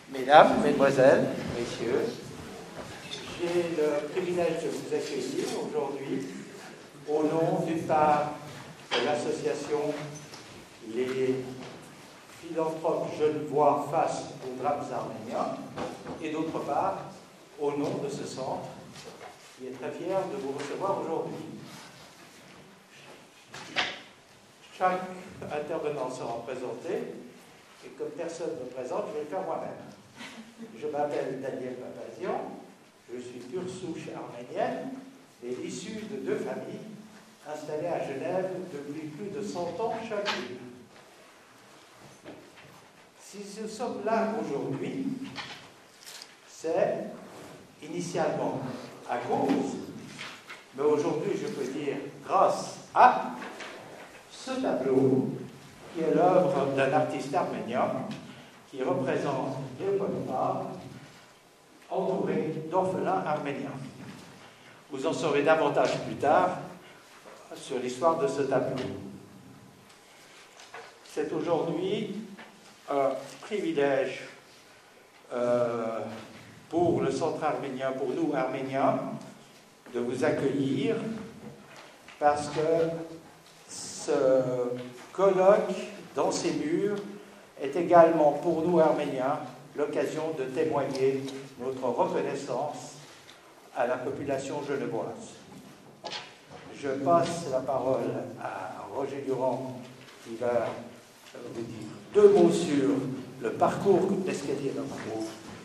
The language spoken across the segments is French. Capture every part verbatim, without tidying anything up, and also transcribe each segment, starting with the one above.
Mesdames, Mesdemoiselles, Messieurs, j'ai le privilège de vous accueillir aujourd'hui au nom d'une part de l'association Les Philanthropes Genevois face aux drames arméniens et d'autre part au nom de ce centre qui est très fier de vous recevoir aujourd'hui. Chaque intervenant sera présenté et comme personne ne me présente, je vais le faire moi-même. Je m'appelle Daniel Papazian, je suis pure souche arménienne et issue de deux familles installées à Genève depuis plus de cent ans chacune. Si nous sommes là aujourd'hui, c'est initialement à cause, mais aujourd'hui je peux dire grâce à ce tableau qui est l'œuvre d'un artiste arménien qui représente Léopold Par, entouré d'orphelins arméniens. Vous en saurez davantage plus tard sur l'histoire de ce tableau. C'est aujourd'hui un privilège euh, pour le Centre arménien, pour nous Arméniens, de vous accueillir parce que ce colloque dans ces murs est également pour nous Arméniens l'occasion de témoigner notre reconnaissance à la population genevoise. Je passe la parole à Roger Durand qui va vous dire deux mots sur le parcours d'escalier d'un parcours.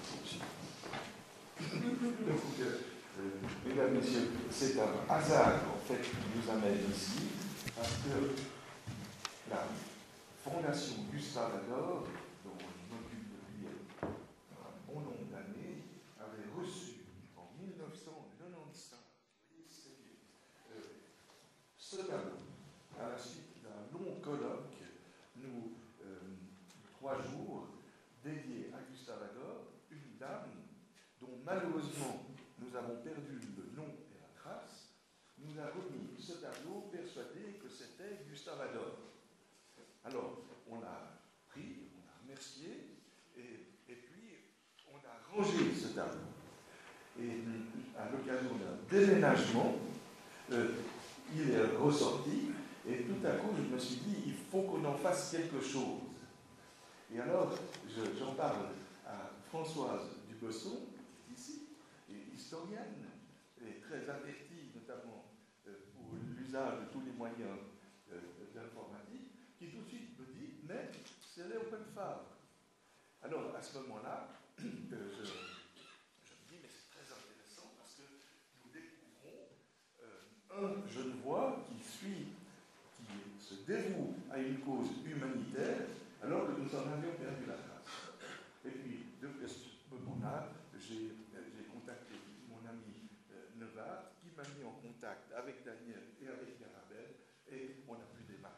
Mesdames, Messieurs, c'est un hasard en fait qui nous amène ici parce que la Fondation Gustave Ador, dont je m'occupe depuis un bon nombre d'années, avait reçu en mille neuf cent quatre-vingt-quinze euh, ce tableau à la suite d'un long colloque, nous, euh, trois jours, dédié à Gustave Ador, une dame dont malheureusement nous avons perdu le nom et la trace, nous a remis ce tableau persuadé que c'était Gustave Ador. Alors, on a pris, on a remercié, et, et puis on a rangé ce tableau. Et à l'occasion d'un déménagement, euh, il est ressorti, et tout à coup, je me suis dit, il faut qu'on en fasse quelque chose. Et alors, je, j'en parle à Françoise Dubosson, qui est ici, et historienne, et très avertie, notamment euh, pour l'usage de tous les moyens euh, d'informatique, qui tout de suite me dit, mais c'est Léopold Fabre. Alors, à ce moment-là, euh, je, je me dis, mais c'est très intéressant parce que nous découvrons euh, un Genevois qui suit, qui se dévoue à une cause humanitaire, alors que nous en avions perdu la trace. Et puis, depuis ce moment-là, j'ai, j'ai contacté mon ami euh, Nevard, qui m'a mis en contact avec Daniel et avec Garabel, et on a pu démarrer.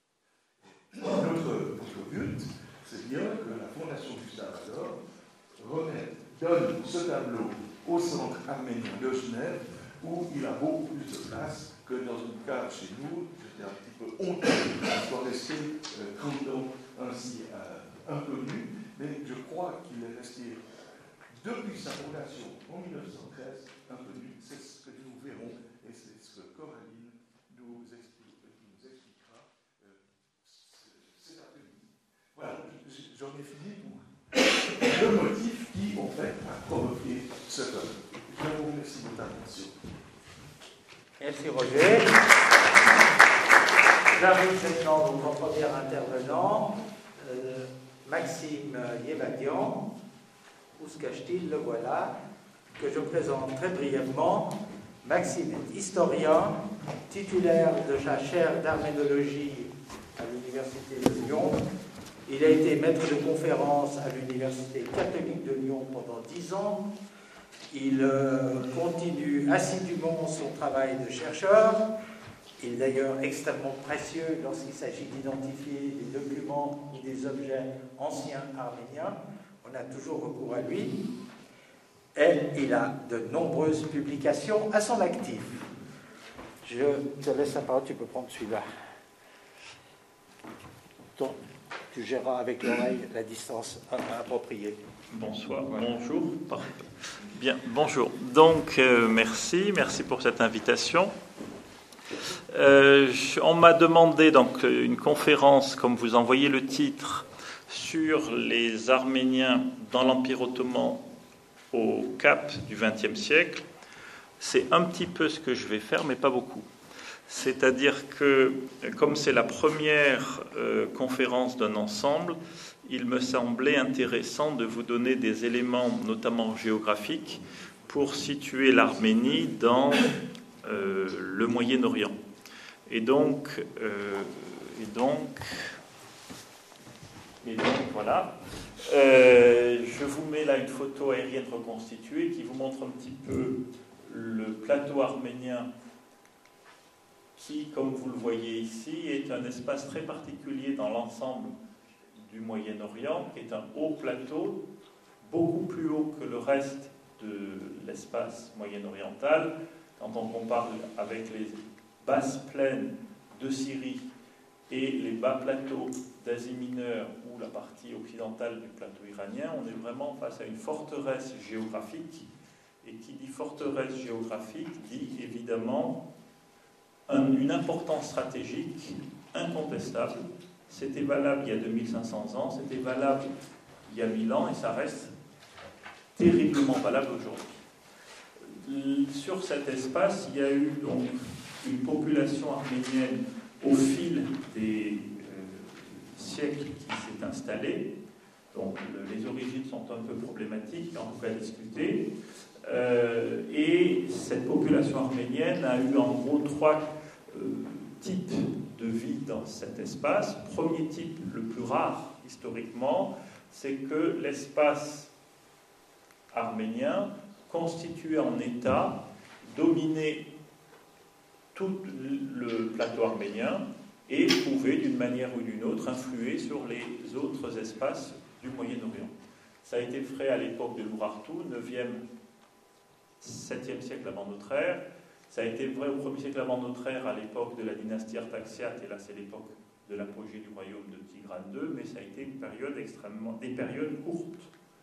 Notre, notre but, c'est bien que la Fondation Gustave Ador remette, donne ce tableau au Centre arménien de Genève, où il a beaucoup plus de place que dans une cave chez nous. J'étais un petit peu honteux qu'il soit resté euh, trente ans ainsi euh, inconnu, mais je crois qu'il est resté, depuis sa fondation en mille neuf cent treize, inconnu. C'est ce que nous verrons, et c'est ce que Coraline nous, explique, nous expliquera euh, cet après-midi. Voilà, j'en ai fini pour le motif qui, en fait, a provoqué ce homme. Je vous remercie de votre attention. Merci Roger. J'invite maintenant notre premier intervenant, euh, Maxime Yevadian. Où se cache-t-il? Le voilà, que je présente très brièvement. Maxime est historien, titulaire de la chaire d'arménologie à l'Université de Lyon. Il a été maître de conférence à l'Université catholique de Lyon pendant dix ans. Il euh, continue assidûment son travail de chercheur. Il est d'ailleurs extrêmement précieux lorsqu'il s'agit d'identifier des documents ou des objets anciens arméniens. On a toujours recours à lui. Et il a de nombreuses publications à son actif. Je te laisse la parole, tu peux prendre celui-là. Ton, tu géreras avec l'oreille la distance appropriée. Bonsoir, bonjour. Bien, bonjour. Donc, euh, merci, merci pour cette invitation. Euh, on m'a demandé donc une conférence, comme vous en voyez le titre, sur les Arméniens dans l'Empire ottoman au cap du vingtième siècle. C'est un petit peu ce que je vais faire, mais pas beaucoup. C'est-à-dire que, comme c'est la première euh, conférence d'un ensemble, il me semblait intéressant de vous donner des éléments, notamment géographiques, pour situer l'Arménie dans euh, le Moyen-Orient. Et donc, euh, et donc, et donc, voilà. Euh, je vous mets là une photo aérienne reconstituée qui vous montre un petit peu le plateau arménien qui, comme vous le voyez ici, est un espace très particulier dans l'ensemble du Moyen-Orient, qui est un haut plateau, beaucoup plus haut que le reste de l'espace moyen-oriental. Quand on compare avec les basses plaines de Syrie et les bas plateaux d'Asie mineure ou la partie occidentale du plateau iranien, on est vraiment face à une forteresse géographique. Et qui dit forteresse géographique dit évidemment un, une importance stratégique incontestable. C'était valable il y a deux mille cinq cents ans, c'était valable il y a mille ans et ça reste terriblement valable aujourd'hui. Sur cet espace, il y a eu donc une population arménienne au fil des euh, siècles qui s'est installée. Donc le, les origines sont un peu problématiques, en tout cas discutées. Euh, et cette population arménienne a eu en gros trois euh, types de vie dans cet espace. Premier type, le plus rare historiquement, c'est que l'espace arménien constituait en État, dominait tout le plateau arménien et pouvait d'une manière ou d'une autre influer sur les autres espaces du Moyen-Orient. Ça a été vrai à l'époque de l'Urartu, neuvième, septième siècle avant notre ère. Ça a été vrai au premier siècle avant notre ère, à l'époque de la dynastie artaxiate, et là c'est l'époque de l'apogée du royaume de Tigrane deux, mais ça a été une période extrêmement, des périodes courtes.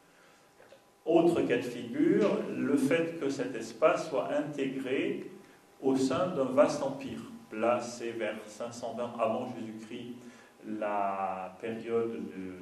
Autre cas de figure, le fait que cet espace soit intégré au sein d'un vaste empire. Là, c'est vers cinq cent vingt avant Jésus-Christ, la période de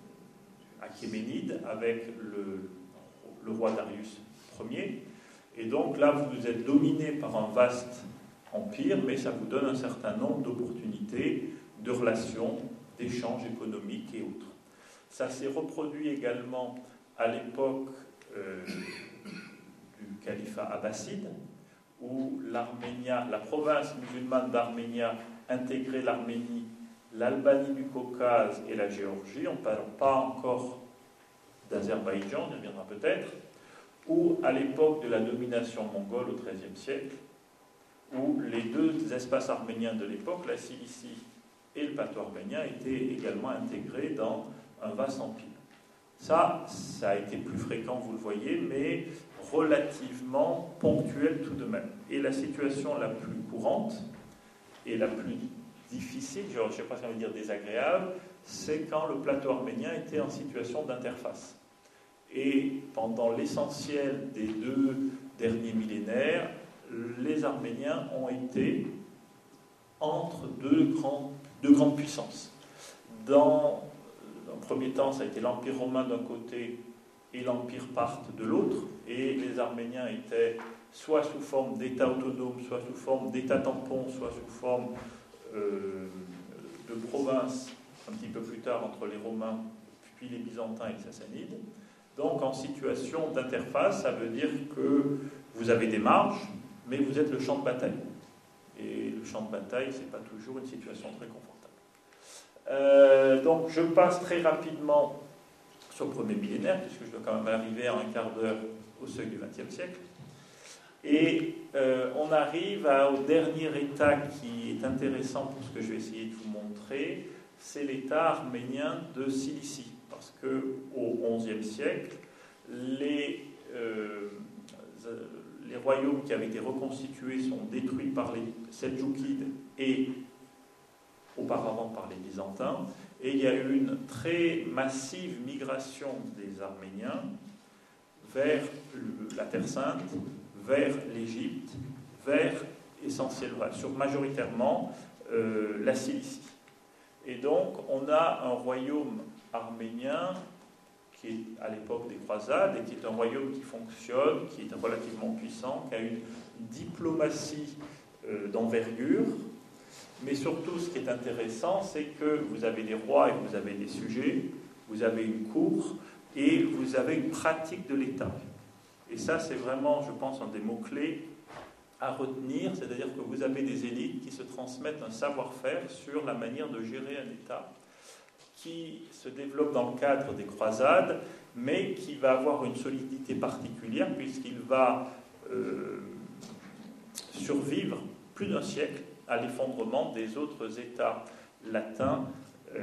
Achéménide, avec le, le roi Darius Ier. Et donc là, vous êtes dominé par un vaste empire, mais ça vous donne un certain nombre d'opportunités, de relations, d'échanges économiques et autres. Ça s'est reproduit également à l'époque euh, du califat abbasside, où l'Arménia, la province musulmane d'Arménia intégrait l'Arménie, l'Albanie du Caucase et la Géorgie. On ne parle pas encore d'Azerbaïdjan, on y reviendra peut-être, ou à l'époque de la domination mongole au treizième siècle, où les deux espaces arméniens de l'époque, la Cilicie et le plateau arménien, étaient également intégrés dans un vaste empire. Ça, ça a été plus fréquent, vous le voyez, mais relativement ponctuel tout de même. Et la situation la plus courante et la plus difficile, je ne sais pas si on veut dire désagréable, c'est quand le plateau arménien était en situation d'interface. Et pendant l'essentiel des deux derniers millénaires, les Arméniens ont été entre deux, grands, deux grandes puissances. Dans un premier temps, ça a été l'Empire romain d'un côté et l'Empire parthe de l'autre, et les Arméniens étaient soit sous forme d'État autonome, soit sous forme d'État tampon, soit sous forme euh, de province, un petit peu plus tard entre les Romains, puis les Byzantins et les Sassanides. Donc en situation d'interface, ça veut dire que vous avez des marges, mais vous êtes le champ de bataille. Et le champ de bataille, ce n'est pas toujours une situation très confortable. Euh, donc je passe très rapidement sur le premier millénaire, puisque je dois quand même arriver en un quart d'heure au seuil du vingtième siècle. Et euh, on arrive à, au dernier état qui est intéressant pour ce que je vais essayer de vous montrer, c'est l'état arménien de Cilicie. Parce qu'au onzième siècle, les, euh, les royaumes qui avaient été reconstitués sont détruits par les Seldjoukides et auparavant par les Byzantins, et il y a eu une très massive migration des Arméniens vers la Terre Sainte, vers l'Égypte, vers essentiellement, sur majoritairement euh, la Cilicie. Et donc on a un royaume arménien qui est à l'époque des croisades et qui est un royaume qui fonctionne, qui est relativement puissant, qui a une diplomatie euh, d'envergure. Mais surtout, ce qui est intéressant, c'est que vous avez des rois et vous avez des sujets, vous avez une cour et vous avez une pratique de l'État. Et ça, c'est vraiment, je pense, un des mots-clés à retenir, c'est-à-dire que vous avez des élites qui se transmettent un savoir-faire sur la manière de gérer un État qui se développe dans le cadre des croisades, mais qui va avoir une solidité particulière puisqu'il va euh, survivre plus d'un siècle à l'effondrement des autres États latins euh,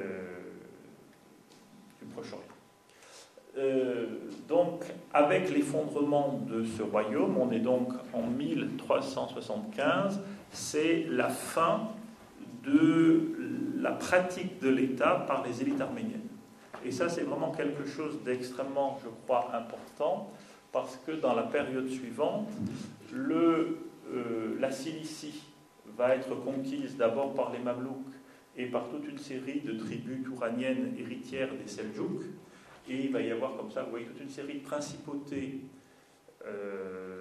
du Proche-Orient. Euh, donc, avec l'effondrement de ce royaume, on est donc en mille trois cent soixante-quinze, c'est la fin de la pratique de l'État par les élites arméniennes. Et ça, c'est vraiment quelque chose d'extrêmement, je crois, important, parce que dans la période suivante, le, euh, la Cilicie va être conquise d'abord par les Mamelouks et par toute une série de tribus touraniennes héritières des Seldjouks. Et il va y avoir comme ça, vous voyez, toute une série de principautés euh,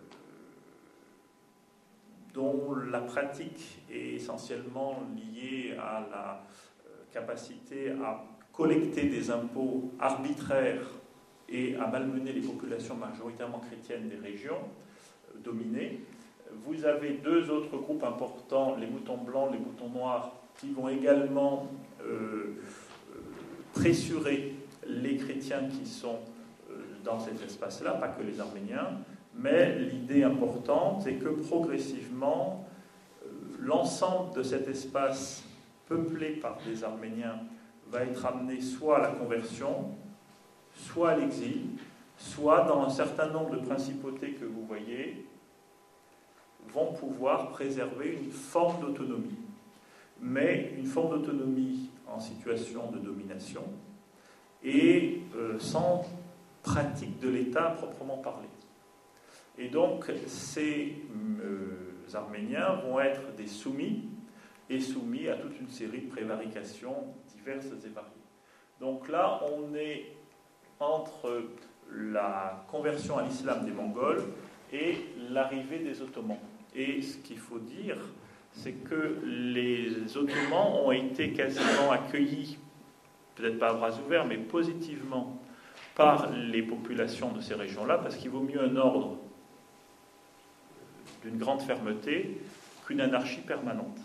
dont la pratique est essentiellement liée à la capacité à collecter des impôts arbitraires et à malmener les populations majoritairement chrétiennes des régions euh, dominées. Vous avez deux autres groupes importants, les moutons blancs, les moutons noirs, qui vont également euh, pressurer les chrétiens qui sont dans cet espace-là, pas que les Arméniens, mais l'idée importante, c'est que progressivement, l'ensemble de cet espace peuplé par des Arméniens va être amené soit à la conversion, soit à l'exil, soit dans un certain nombre de principautés que vous voyez, vont pouvoir préserver une forme d'autonomie, mais une forme d'autonomie en situation de domination, et euh, sans pratique de l'État à proprement parler. Et donc, ces euh, Arméniens vont être des soumis, et soumis à toute une série de prévarications diverses et variées. Donc là, on est entre la conversion à l'islam des Mongols et l'arrivée des Ottomans. Et ce qu'il faut dire, c'est que les Ottomans ont été quasiment accueillis, peut-être pas à bras ouverts, mais positivement par les populations de ces régions-là, parce qu'il vaut mieux un ordre d'une grande fermeté qu'une anarchie permanente.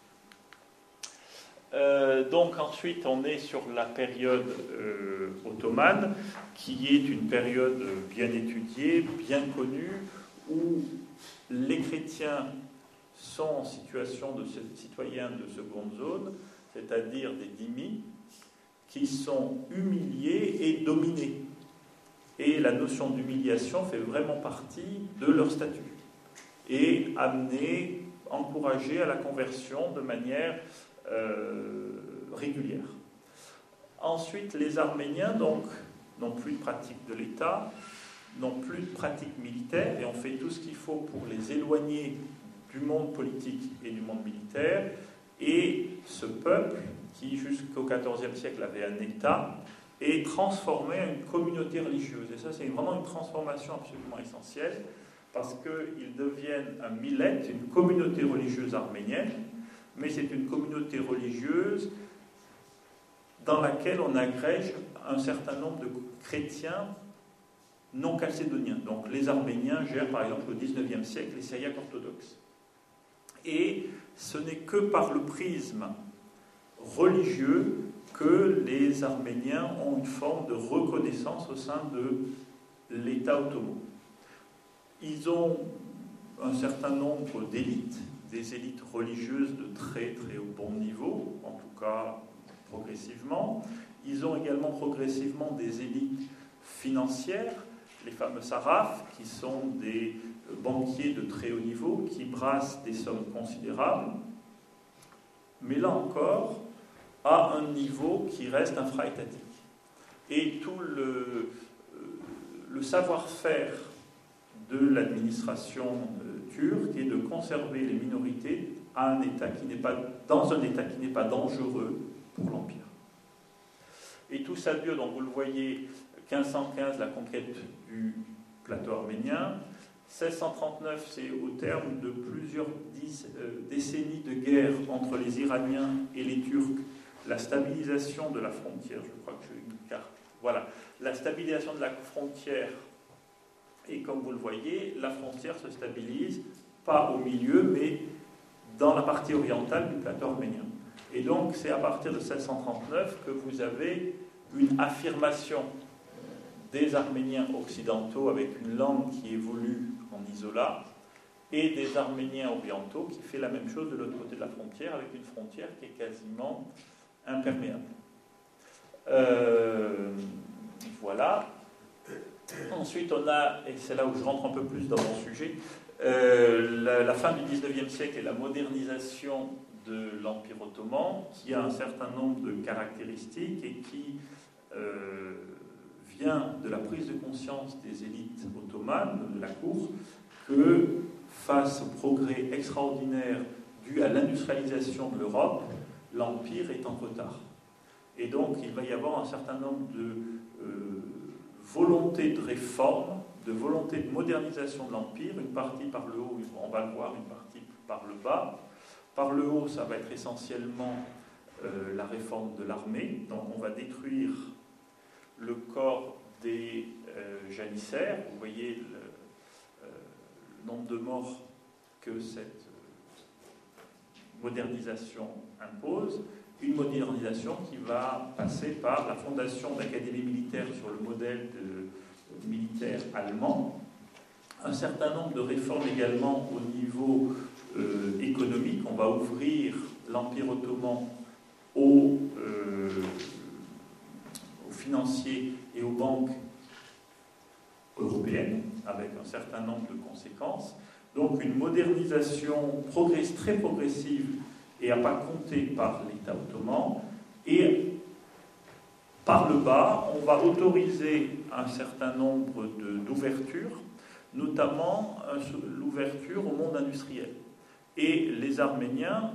Euh, donc ensuite, on est sur la période euh, ottomane, qui est une période bien étudiée, bien connue, où les chrétiens sont en situation de citoyens de seconde zone, c'est-à-dire des dhimmis, qui sont humiliés et dominés. Et la notion d'humiliation fait vraiment partie de leur statut. Et amener, encourager à la conversion de manière euh, régulière. Ensuite, les Arméniens, donc, n'ont plus de pratique de l'État, n'ont plus de pratique militaire, et on fait tout ce qu'il faut pour les éloigner du monde politique et du monde militaire. Et ce peuple, qui jusqu'au quatorzième siècle avait un État, est transformé en une communauté religieuse. Et ça, c'est vraiment une transformation absolument essentielle, parce qu'ils deviennent un millet, une communauté religieuse arménienne, mais c'est une communauté religieuse dans laquelle on agrège un certain nombre de chrétiens non chalcédoniens. Donc les Arméniens gèrent par exemple au dix-neuvième siècle les Syriaques orthodoxes. Et ce n'est que par le prisme religieux que les Arméniens ont une forme de reconnaissance au sein de l'État ottoman. Ils ont un certain nombre d'élites, des élites religieuses de très très bon niveau, en tout cas progressivement. Ils ont également progressivement des élites financières, les fameux sarrafs, qui sont des banquiers de très haut niveau, qui brassent des sommes considérables. Mais là encore, à un niveau qui reste infra-étatique. Et tout le, le savoir-faire de l'administration euh, turque est de conserver les minorités à un état qui n'est pas, dans un état qui n'est pas dangereux pour l'Empire. Et tout ça a lieu, donc vous le voyez, quinze cent quinze, la conquête du plateau arménien. seize cent trente-neuf, c'est au terme de plusieurs dix, euh, décennies de guerre entre les Iraniens et les Turcs, la stabilisation de la frontière, je crois que j'ai une carte, voilà, la stabilisation de la frontière, et comme vous le voyez, la frontière se stabilise, pas au milieu, mais dans la partie orientale du plateau arménien. Et donc, c'est à partir de seize cent trente-neuf que vous avez une affirmation des Arméniens occidentaux avec une langue qui évolue en isolat, et des Arméniens orientaux qui fait la même chose de l'autre côté de la frontière, avec une frontière qui est quasiment imperméable. Euh, voilà. Ensuite, on a, et c'est là où je rentre un peu plus dans mon sujet, euh, la, la fin du dix-neuvième siècle et la modernisation de l'Empire ottoman, qui a un certain nombre de caractéristiques et qui euh, vient de la prise de conscience des élites ottomanes, de la cour, que face au progrès extraordinaire dû à l'industrialisation de l'Europe, l'Empire est en retard. Et donc, il va y avoir un certain nombre de euh, volontés de réforme, de volontés de modernisation de l'Empire, une partie par le haut, on va le voir, une partie par le bas. Par le haut, ça va être essentiellement euh, la réforme de l'armée. Donc, on va détruire le corps des euh, janissaires. Vous voyez le, euh, le nombre de morts que cette euh, modernisation impose. Une modernisation qui va passer par la fondation d'académies militaires sur le modèle de, de militaire allemand. Un certain nombre de réformes également au niveau euh, économique. On va ouvrir l'Empire ottoman aux, euh, aux financiers et aux banques européennes, avec un certain nombre de conséquences. Donc une modernisation progress, très progressive et à pas compter par l'État ottoman. Et par le bas, on va autoriser un certain nombre d'ouvertures, notamment l'ouverture au monde industriel. Et les Arméniens,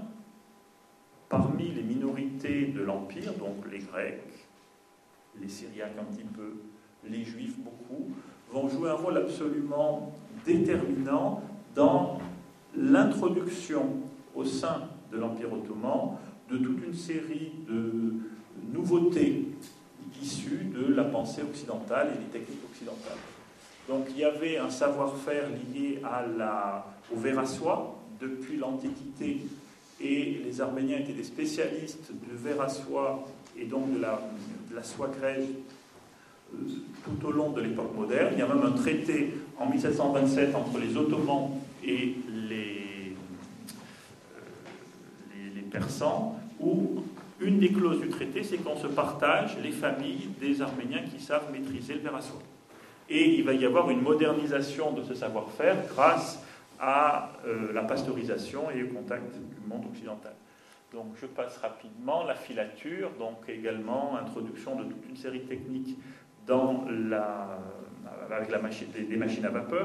parmi les minorités de l'Empire, donc les Grecs, les Syriaques un petit peu, les Juifs beaucoup, vont jouer un rôle absolument déterminant dans l'introduction au sein de l'Empire ottoman de toute une série de nouveautés issues de la pensée occidentale et des techniques occidentales. Donc il y avait un savoir-faire lié à la, au verre à soie depuis l'Antiquité, et les Arméniens étaient des spécialistes du verre à soie et donc de la, de la soie grège euh, tout au long de l'époque moderne. Il y a même un traité en mille sept cent vingt-sept entre les Ottomans et les, euh, les, les Persans, où une des clauses du traité, c'est qu'on se partage les familles des Arméniens qui savent maîtriser le verre à soie. Et il va y avoir une modernisation de ce savoir-faire grâce à euh, la pasteurisation et au contact du monde occidental. Donc je passe rapidement. La filature, donc également introduction de toute une série de techniques dans la, avec la machine, des, des machines à vapeur.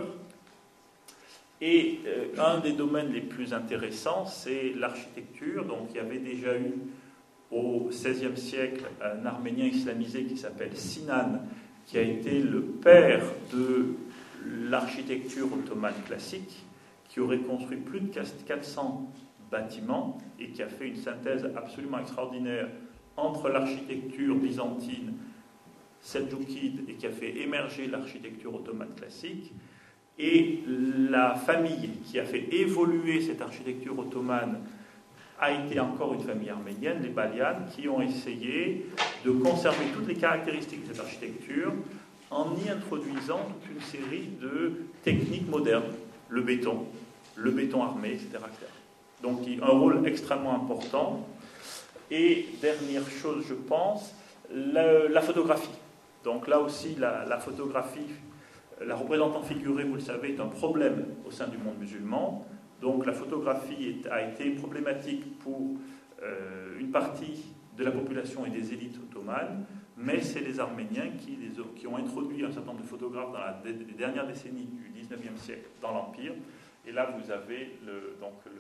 Et euh, un des domaines les plus intéressants, c'est l'architecture. Donc il y avait déjà eu au seizième siècle un Arménien islamisé qui s'appelle Sinan, qui a été le père de l'architecture ottomane classique, qui aurait construit plus de quatre cents bâtiments et qui a fait une synthèse absolument extraordinaire entre l'architecture byzantine, seldjoukide, et qui a fait émerger l'architecture ottomane classique, et la famille qui a fait évoluer cette architecture ottomane a été encore une famille arménienne, les Balian, qui ont essayé de conserver toutes les caractéristiques de cette architecture en y introduisant toute une série de techniques modernes, le béton, le béton armé, et cetera, et cetera. Donc un rôle extrêmement important. Et dernière chose, je pense, la, la photographie. Donc là aussi, la, la photographie, la représentation figurée, vous le savez, est un problème au sein du monde musulman. Donc la photographie est, a été problématique pour euh, une partie de la population et des élites ottomanes, mais c'est les Arméniens qui, les, qui ont introduit un certain nombre de photographes dans la, les dernières décennies du dix-neuvième siècle dans l'Empire. Et là, vous avez le, donc le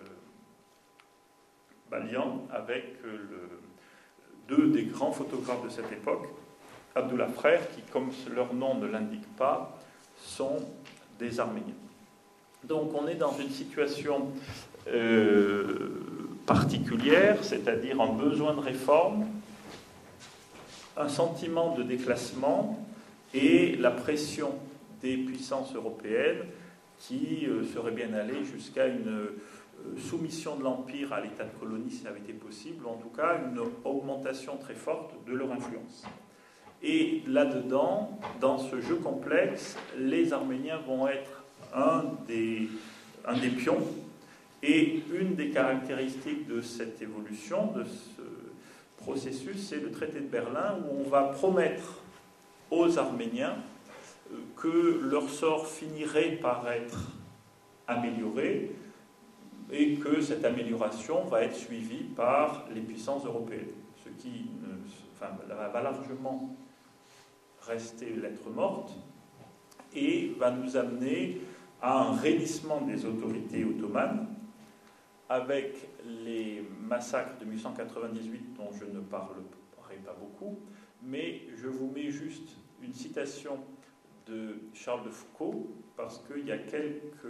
Balian avec le, deux des grands photographes de cette époque, Abdullah Frère, qui, comme leur nom ne l'indique pas, sont des Arméniens. Donc on est dans une situation euh, particulière, c'est-à-dire un besoin de réforme, un sentiment de déclassement et la pression des puissances européennes qui euh, serait bien allée jusqu'à une euh, soumission de l'Empire à l'état de colonie si ça avait été possible, ou en tout cas une augmentation très forte de leur influence. Et là-dedans, dans ce jeu complexe, les Arméniens vont être un des, un des pions. Et une des caractéristiques de cette évolution, de ce processus, c'est le traité de Berlin, où on va promettre aux Arméniens que leur sort finirait par être amélioré et que cette amélioration va être suivie par les puissances européennes. Ce qui ne, enfin, va largement rester lettre morte et va nous amener à un raidissement des autorités ottomanes avec les massacres de mille huit cent quatre-vingt-dix-huit dont je ne parlerai pas beaucoup, mais je vous mets juste une citation de Charles de Foucault, parce qu'il y a quelques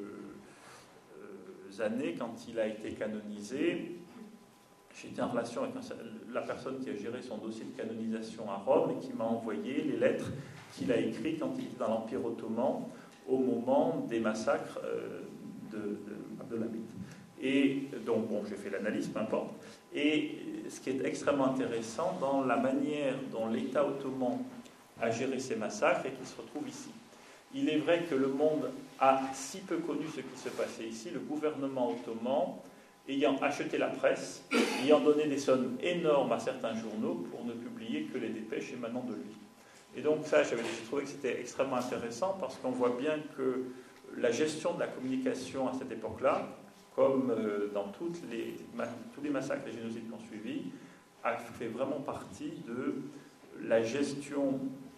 années, quand il a été canonisé, j'étais en relation avec la personne qui a géré son dossier de canonisation à Rome et qui m'a envoyé les lettres qu'il a écrites quand il était dans l'Empire ottoman au moment des massacres de, de Abdelhamid. Et donc, bon, j'ai fait l'analyse, peu importe. Et ce qui est extrêmement intéressant dans la manière dont l'État ottoman a géré ces massacres et qui se retrouve ici. Il est vrai que le monde a si peu connu ce qui se passait ici, le gouvernement ottoman ayant acheté la presse, ayant donné des sommes énormes à certains journaux pour ne publier que les dépêches émanant de lui. Et donc ça, j'avais trouvé que c'était extrêmement intéressant parce qu'on voit bien que la gestion de la communication à cette époque-là, comme dans toutes les, tous les massacres et génocides qui ont suivi, a fait vraiment partie de la gestion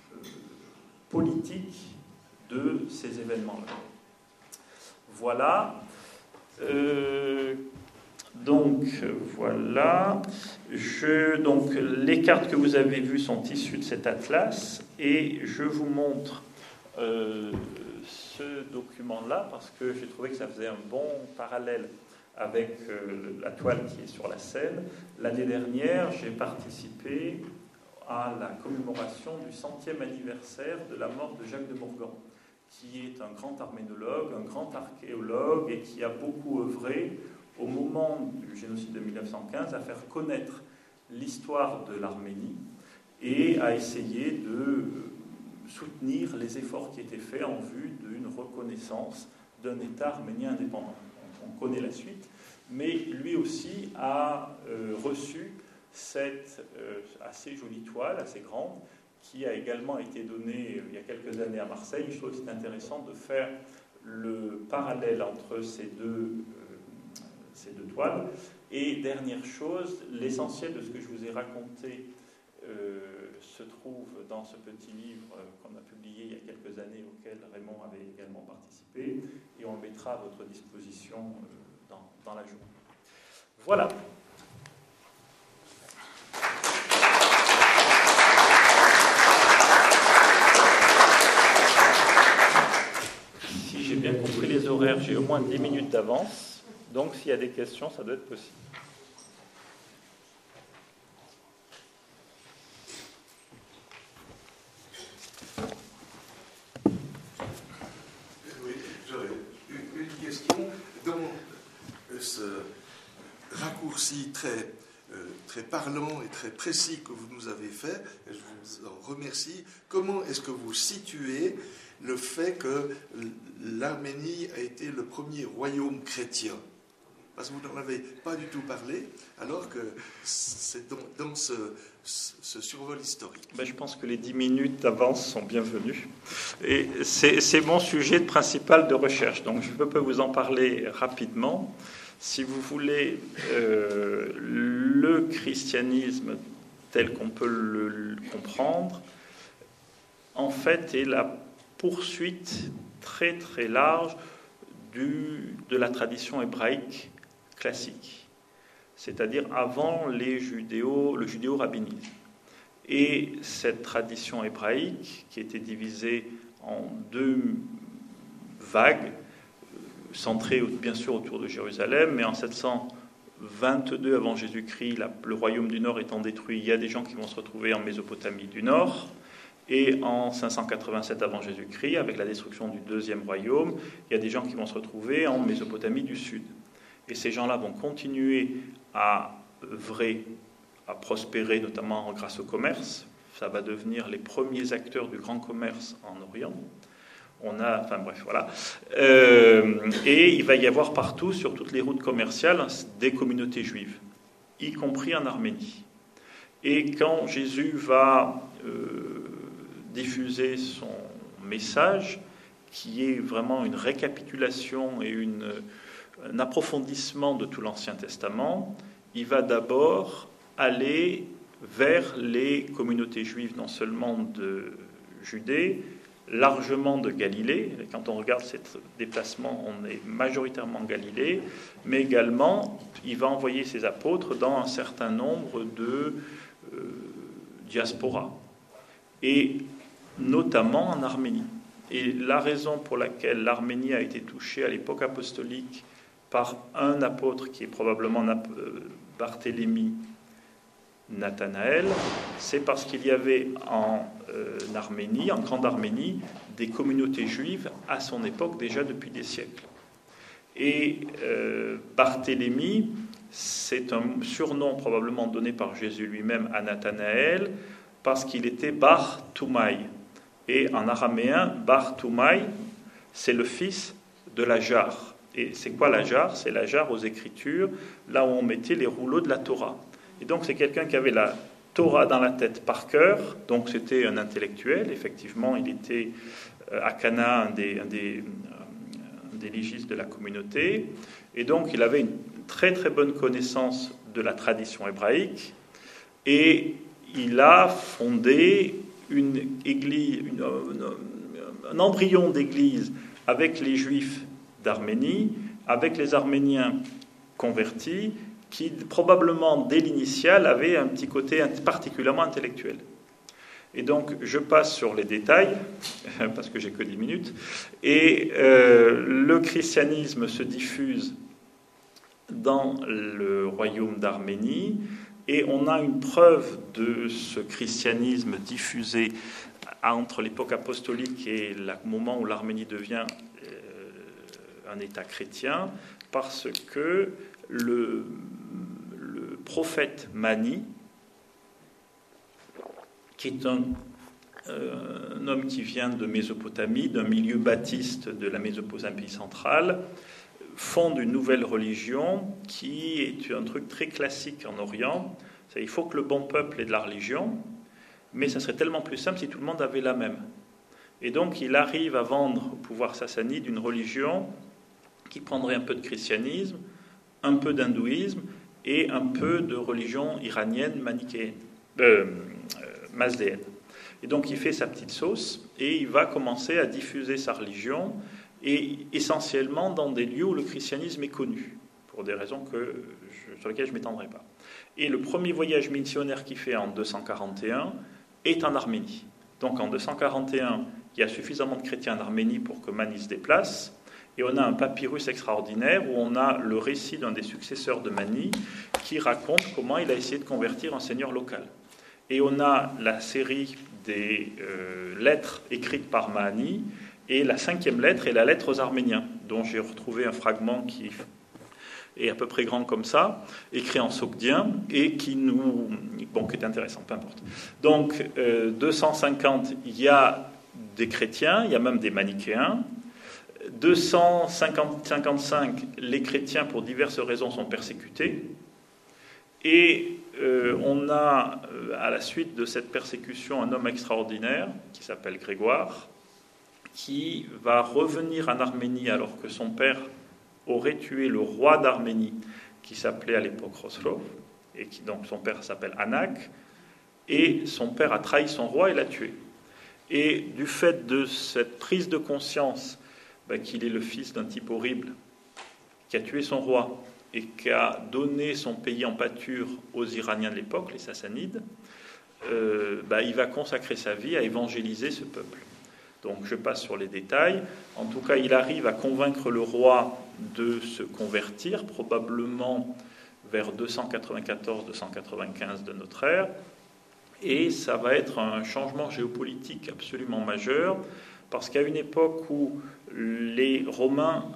politique de ces événements-là. Voilà. Euh, donc, voilà. Je, donc, les cartes que vous avez vues sont issues de cet atlas et je vous montre euh, ce document-là parce que j'ai trouvé que ça faisait un bon parallèle avec euh, la toile qui est sur la scène. L'année dernière, j'ai participé à la commémoration du centième anniversaire de la mort de Jacques de Morgan, qui est un grand arménologue, un grand archéologue et qui a beaucoup œuvré au moment du génocide de mille neuf cent quinze à faire connaître l'histoire de l'Arménie et à essayer de soutenir les efforts qui étaient faits en vue d'une reconnaissance d'un État arménien indépendant. On connaît la suite, mais lui aussi a euh, reçu cette euh, assez jolie toile, assez grande, qui a également été donnée euh, il y a quelques années à Marseille. Je trouve que c'est intéressant de faire le parallèle entre ces deux, euh, ces deux toiles. Et dernière chose, l'essentiel de ce que je vous ai raconté euh, se trouve dans ce petit livre euh, qu'on a publié il y a quelques années, auquel Raymond avait également participé, et on le mettra à votre disposition euh, dans, dans la journée. Voilà. Si j'ai bien compris les horaires, j'ai au moins dix minutes d'avance, donc s'il y a des questions, ça doit être possible. Raccourci très, euh, très parlant et très précis que vous nous avez fait, et je vous en remercie. Comment est-ce que vous situez le fait que l'Arménie a été le premier royaume chrétien? Parce que vous n'en avez pas du tout parlé, alors que c'est dans, dans ce, ce survol historique. Ben, je pense que les dix minutes d'avance sont bienvenues. Et c'est, c'est mon sujet principal de recherche, donc je peux vous en parler rapidement. si vous voulez, euh, le christianisme tel qu'on peut le, le comprendre, en fait, est la poursuite très très large du, de la tradition hébraïque classique, c'est-à-dire avant les judéo, le judéo-rabbinisme. Et cette tradition hébraïque, qui était divisée en deux vagues, centrées bien sûr autour de Jérusalem, mais en sept cent vingt-deux avant Jésus-Christ, la, le royaume du Nord étant détruit, il y a des gens qui vont se retrouver en Mésopotamie du Nord. Et en cinq cent quatre-vingt-sept avant Jésus-Christ, avec la destruction du deuxième royaume, il y a des gens qui vont se retrouver en Mésopotamie du Sud. Et ces gens-là vont continuer à œuvrer, à prospérer, notamment grâce au commerce. Ça va devenir les premiers acteurs du grand commerce en Orient. On a, enfin bref, voilà. Euh, et il va y avoir partout, sur toutes les routes commerciales, des communautés juives, y compris en Arménie. Et quand Jésus va euh, diffuser son message, qui est vraiment une récapitulation et une, un approfondissement de tout l'Ancien Testament, il va d'abord aller vers les communautés juives, non seulement de Judée, largement de Galilée. Et quand on regarde ces déplacements, on est majoritairement en Galilée, mais également, il va envoyer ses apôtres dans un certain nombre de euh, diasporas, et notamment en Arménie. Et la raison pour laquelle l'Arménie a été touchée à l'époque apostolique par un apôtre qui est probablement Barthélemy Nathanaël, c'est parce qu'il y avait en euh, Arménie, en Grande Arménie, des communautés juives à son époque déjà depuis des siècles. Et euh, Barthélemy, c'est un surnom probablement donné par Jésus lui-même à Nathanaël, parce qu'il était Bar Toumaï. Et en araméen, Bar Toumaï, c'est le fils de la jarre. Et c'est quoi la jarre? C'est la jarre aux Écritures, là où on mettait les rouleaux de la Torah. Et donc c'est quelqu'un qui avait la Torah dans la tête par cœur, donc c'était un intellectuel, effectivement il était à Cana un des, un des, un des légistes de la communauté, et donc il avait une très très bonne connaissance de la tradition hébraïque, et il a fondé une église, une, un, un embryon d'église avec les Juifs d'Arménie, avec les Arméniens convertis, qui probablement, dès l'initial, avait un petit côté particulièrement intellectuel. Et donc, je passe sur les détails, parce que j'ai que dix minutes, et euh, le christianisme se diffuse dans le royaume d'Arménie, et on a une preuve de ce christianisme diffusé entre l'époque apostolique et le moment où l'Arménie devient euh, un État chrétien, parce que le, le prophète Mani, qui est un, euh, un homme qui vient de Mésopotamie, d'un milieu baptiste de la Mésopotamie centrale, fonde une nouvelle religion qui est un truc très classique en Orient. C'est, il faut que le bon peuple ait de la religion, mais ça serait tellement plus simple si tout le monde avait la même. Et donc il arrive à vendre au pouvoir sassanide une religion qui prendrait un peu de christianisme, un peu d'hindouisme et un peu de religion iranienne manichéenne, euh, euh, mazdéenne. Et donc il fait sa petite sauce et il va commencer à diffuser sa religion, et essentiellement dans des lieux où le christianisme est connu, pour des raisons que je, sur lesquelles je ne m'étendrai pas. Et le premier voyage missionnaire qu'il fait en deux cent quarante et un est en Arménie. Donc en deux cent quarante et un, il y a suffisamment de chrétiens en Arménie pour que Mani se déplace, et on a un papyrus extraordinaire où on a le récit d'un des successeurs de Mani qui raconte comment il a essayé de convertir un seigneur local. Et on a la série des euh, lettres écrites par Mani, et la cinquième lettre est la lettre aux Arméniens, dont j'ai retrouvé un fragment qui est à peu près grand comme ça, écrit en sogdien, et qui nous... Bon, qui est intéressant, peu importe. Donc, euh, deux cent cinquante, il y a des chrétiens, il y a même des manichéens. deux cent cinquante-cinq, les chrétiens, pour diverses raisons, sont persécutés. Et euh, on a, euh, à la suite de cette persécution, un homme extraordinaire, qui s'appelle Grégoire, qui va revenir en Arménie alors que son père aurait tué le roi d'Arménie, qui s'appelait à l'époque Khosrov, et qui donc son père s'appelle Anak, et son père a trahi son roi et l'a tué. Et du fait de cette prise de conscience ben, qu'il est le fils d'un type horrible, qui a tué son roi et qui a donné son pays en pâture aux Iraniens de l'époque, les Sassanides, euh, ben, il va consacrer sa vie à évangéliser ce peuple. Donc je passe sur les détails. En tout cas, il arrive à convaincre le roi de se convertir, probablement vers deux cent quatre-vingt-quatorze deux cent quatre-vingt-quinze de notre ère. Et ça va être un changement géopolitique absolument majeur, parce qu'à une époque où les Romains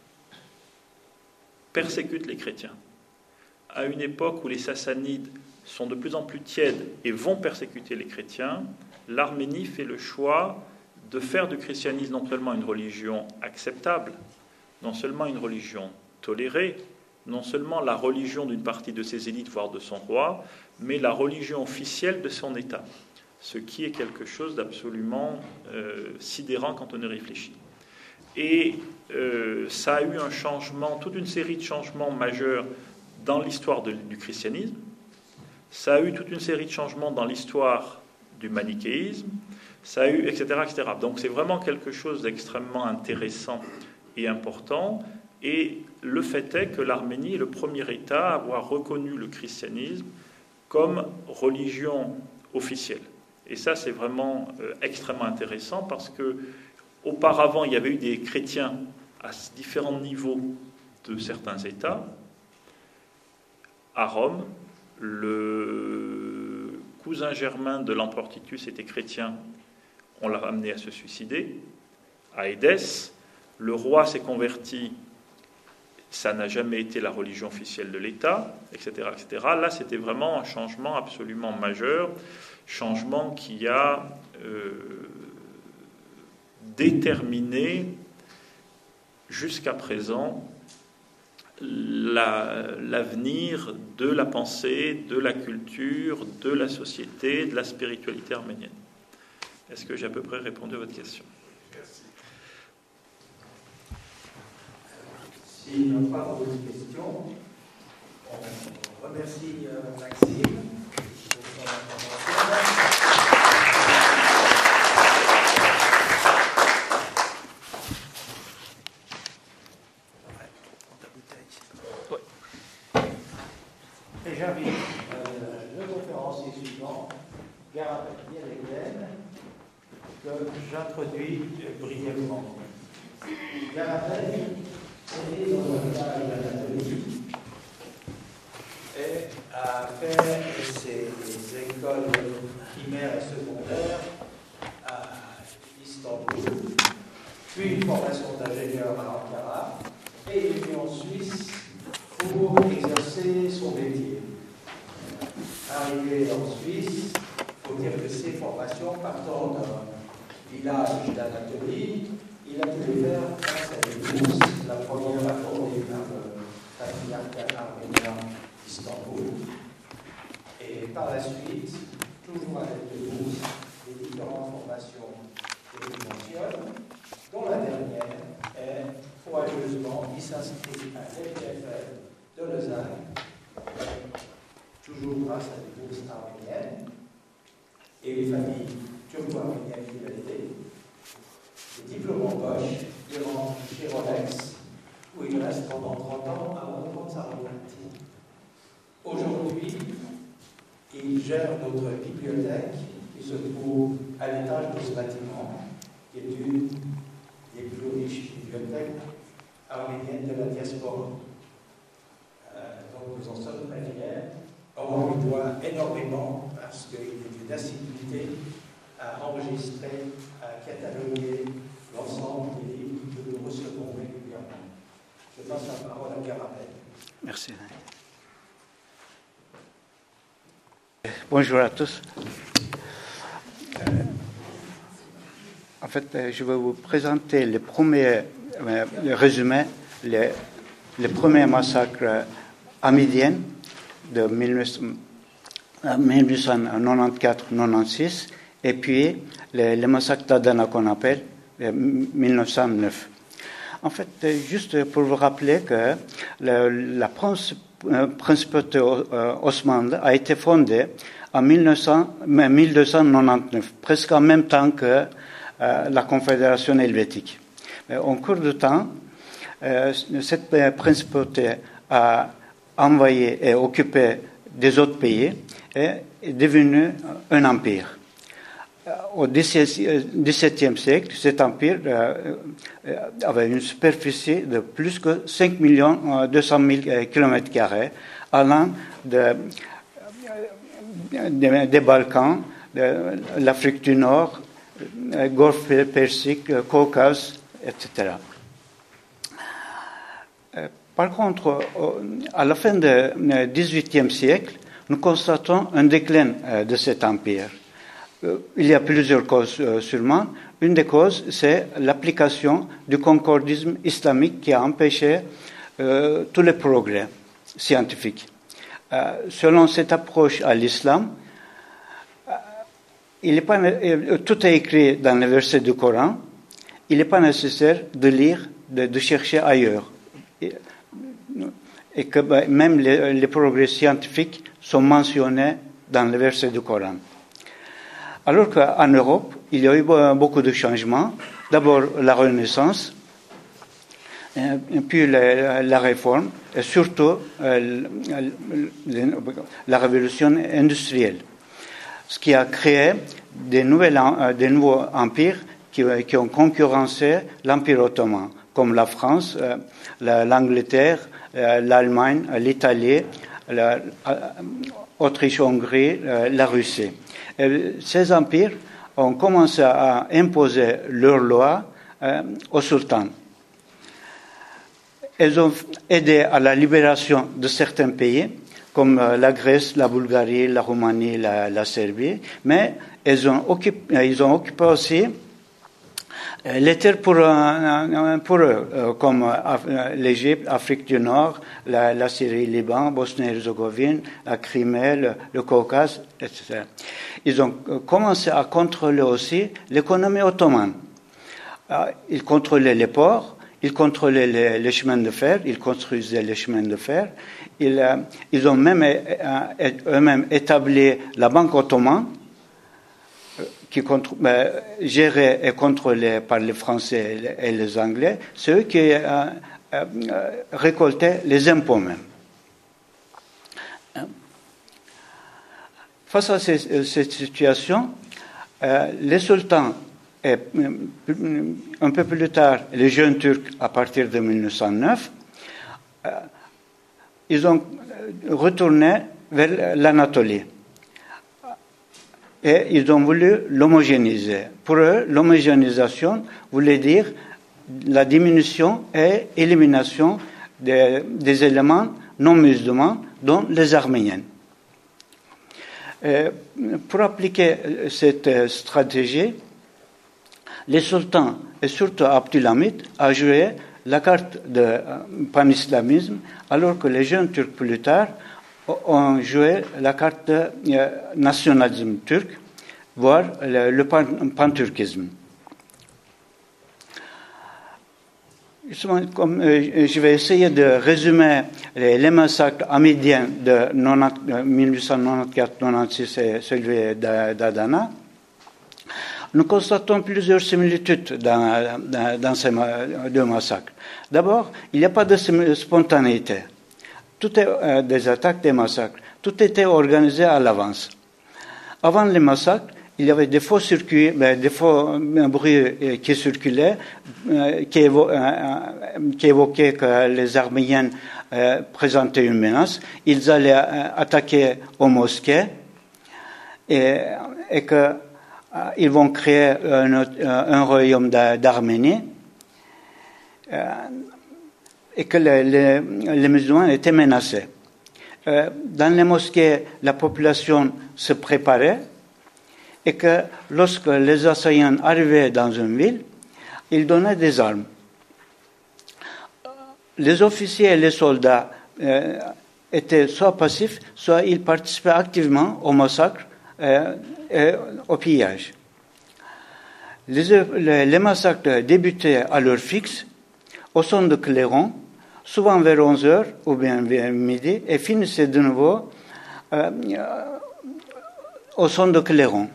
persécutent les chrétiens, à une époque où les Sassanides sont de plus en plus tièdes et vont persécuter les chrétiens, l'Arménie fait le choix de faire du christianisme non seulement une religion acceptable, non seulement une religion tolérée, non seulement la religion d'une partie de ses élites, voire de son roi, mais la religion officielle de son État, ce qui est quelque chose d'absolument euh, sidérant quand on y réfléchit. Et euh, ça a eu un changement, toute une série de changements majeurs dans l'histoire de, du christianisme, ça a eu toute une série de changements dans l'histoire du manichéisme, ça a eu, et cetera, et cetera. Donc c'est vraiment quelque chose d'extrêmement intéressant et important. Et le fait est que l'Arménie est le premier État à avoir reconnu le christianisme comme religion officielle. Et ça, c'est vraiment euh, extrêmement intéressant parce que auparavant, il y avait eu des chrétiens à différents niveaux de certains États. À Rome, le cousin germain de l'empereur Titus était chrétien. On l'a amené à se suicider. À Édesse, le roi s'est converti. Ça n'a jamais été la religion officielle de l'État, et cetera, et cetera. Là, c'était vraiment un changement absolument majeur, changement qui a euh, déterminé jusqu'à présent la, l'avenir de la pensée, de la culture, de la société, de la spiritualité arménienne. Est-ce que j'ai à peu près répondu à votre question ? S'il n'y a pas d'autres questions, on remercie euh, Maxime pour son intervention. Et j'invite euh, le conférencier suivant, Garabet Yeleglen, que j'introduis brièvement. Garabet est né dans un village d'Anatolie et a fait ses écoles primaires et secondaires à Istanbul, puis une formation d'ingénieur à Ankara, et il est venu en Suisse pour exercer son métier. Arrivé en Suisse, il faut dire que ses formations partant d'un village d'Anatolie, il a pu les faire grâce à des bourses. La première accordée par le patriarcat arménien d'Istanbul. Et par la suite, toujours avec des bourses, les différentes formations que je mentionne, dont la dernière est courageusement, il s'inscrit à l'F F L de Lausanne, toujours grâce à des bourses arméniennes, et les familles turco-arméniennes qui l'ont aidé. Le diplôme en poche, il rentre chez Rolex, où il reste pendant trente ans avant de prendre sa retraite. Aujourd'hui, il gère notre bibliothèque qui se trouve à l'étage de ce bâtiment, qui est une des plus riches bibliothèques arméniennes de la diaspora. Euh, donc nous en sommes très fiers. On lui doit énormément parce qu'il est d'une assiduité à enregistrer, à cataloguer l'ensemble des livres que nous recevons régulièrement. Je passe la parole à Garabet. Merci. Bonjour à tous. Euh, en fait, je vais vous présenter le premier euh, le résumé, le, le premier massacre hamidien de mille neuf cent quatre-vingt-quatorze quatre-vingt-seize et puis le, le massacre d'Adana qu'on appelle de mille neuf cent neuf. En fait, juste pour vous rappeler que le, la principauté osmane a été fondée en mille deux cent quatre-vingt-dix-neuf, presque en même temps que euh, la Confédération helvétique. Mais en cours de temps, euh, cette principauté a envahi et occupé des autres pays et est devenue un empire. Au dix-septième siècle, cet empire euh, avait une superficie de plus que cinq millions deux cent mille kilomètres carrés, allant de, de, des Balkans, de l'Afrique du Nord, Golfe Persique, Caucase, et cetera. Par contre, à la fin du dix-huitième siècle, nous constatons un déclin de cet empire. Il y a plusieurs causes sûrement. Une des causes, c'est l'application du concordisme islamique qui a empêché euh, tous les progrès scientifiques. Euh, selon cette approche à l'islam, euh, il est pas, euh, tout est écrit dans les versets du Coran. Il n'est pas nécessaire de lire, de, de chercher ailleurs. Et, et que bah, même les, les progrès scientifiques sont mentionnés dans les versets du Coran. Alors qu'en Europe, il y a eu beaucoup de changements. D'abord la Renaissance, et puis la, la Réforme, et surtout euh, la Révolution industrielle, ce qui a créé des, nouvelles, des nouveaux empires qui, qui ont concurrencé l'Empire ottoman, comme la France, euh, l'Angleterre, euh, l'Allemagne, l'Italie, l'Autriche-Hongrie, euh, la Russie. Et ces empires ont commencé à imposer leurs lois euh, au sultan. Elles ont aidé à la libération de certains pays, comme euh, la Grèce, la Bulgarie, la Roumanie, la, la Serbie, mais elles ont occupé, ils ont occupé aussi euh, les terres pour, euh, pour eux, euh, comme euh, l'Égypte, l'Afrique du Nord, la, la Syrie, le Liban, Bosnie-Herzégovine, la Crimée, le, le Caucase, et cetera. Ils ont commencé à contrôler aussi l'économie ottomane. Ils contrôlaient les ports, ils contrôlaient les, les chemins de fer, ils construisaient les chemins de fer. Ils, ils ont même eux-mêmes établi la banque ottomane, qui euh, gérée et contrôlée par les Français et les, et les Anglais. C'est eux qui euh, euh, récoltaient les impôts même. Face à ces, cette situation, euh, les sultans, et un peu plus tard, les jeunes Turcs, à partir de mille neuf cent neuf, euh, ils ont retourné vers l'Anatolie. Et ils ont voulu l'homogénéiser. Pour eux, l'homogénéisation voulait dire la diminution et élimination des, des éléments non musulmans, dont les Arméniens. Et pour appliquer cette stratégie, les sultans, et surtout Abdülhamid, a joué la carte de panislamisme, alors que les jeunes Turcs plus tard ont joué la carte de nationalisme turc, voire le, le panturquisme. Justement, comme, euh, je vais essayer de résumer les, les massacres hamidiens de mille huit cent quatre-vingt-quatorze quatre-vingt-six et celui d'Adana. Nous constatons plusieurs similitudes dans, dans, dans ces deux massacres. D'abord, il n'y a pas de spontanéité. Tout est euh, des attaques, des massacres. Tout était organisé à l'avance. Avant les massacres, il y avait des faux circuits, des faux bruits qui circulaient, qui, évo qui évoquaient que les Arméniens présentaient une menace. Ils allaient attaquer aux mosquées et, et qu'ils vont créer un, un royaume d'Arménie et que les, les, les musulmans étaient menacés. Dans les mosquées, la population se préparait, et que lorsque les assaillants arrivaient dans une ville, ils donnaient des armes. Les officiers et les soldats euh, étaient soit passifs, soit ils participaient activement au massacre euh, et au pillage. Les, les, les massacres débutaient à l'heure fixe, au son de clairon, souvent vers onze heures ou bien vers midi, et finissaient de nouveau euh, au son de clairon.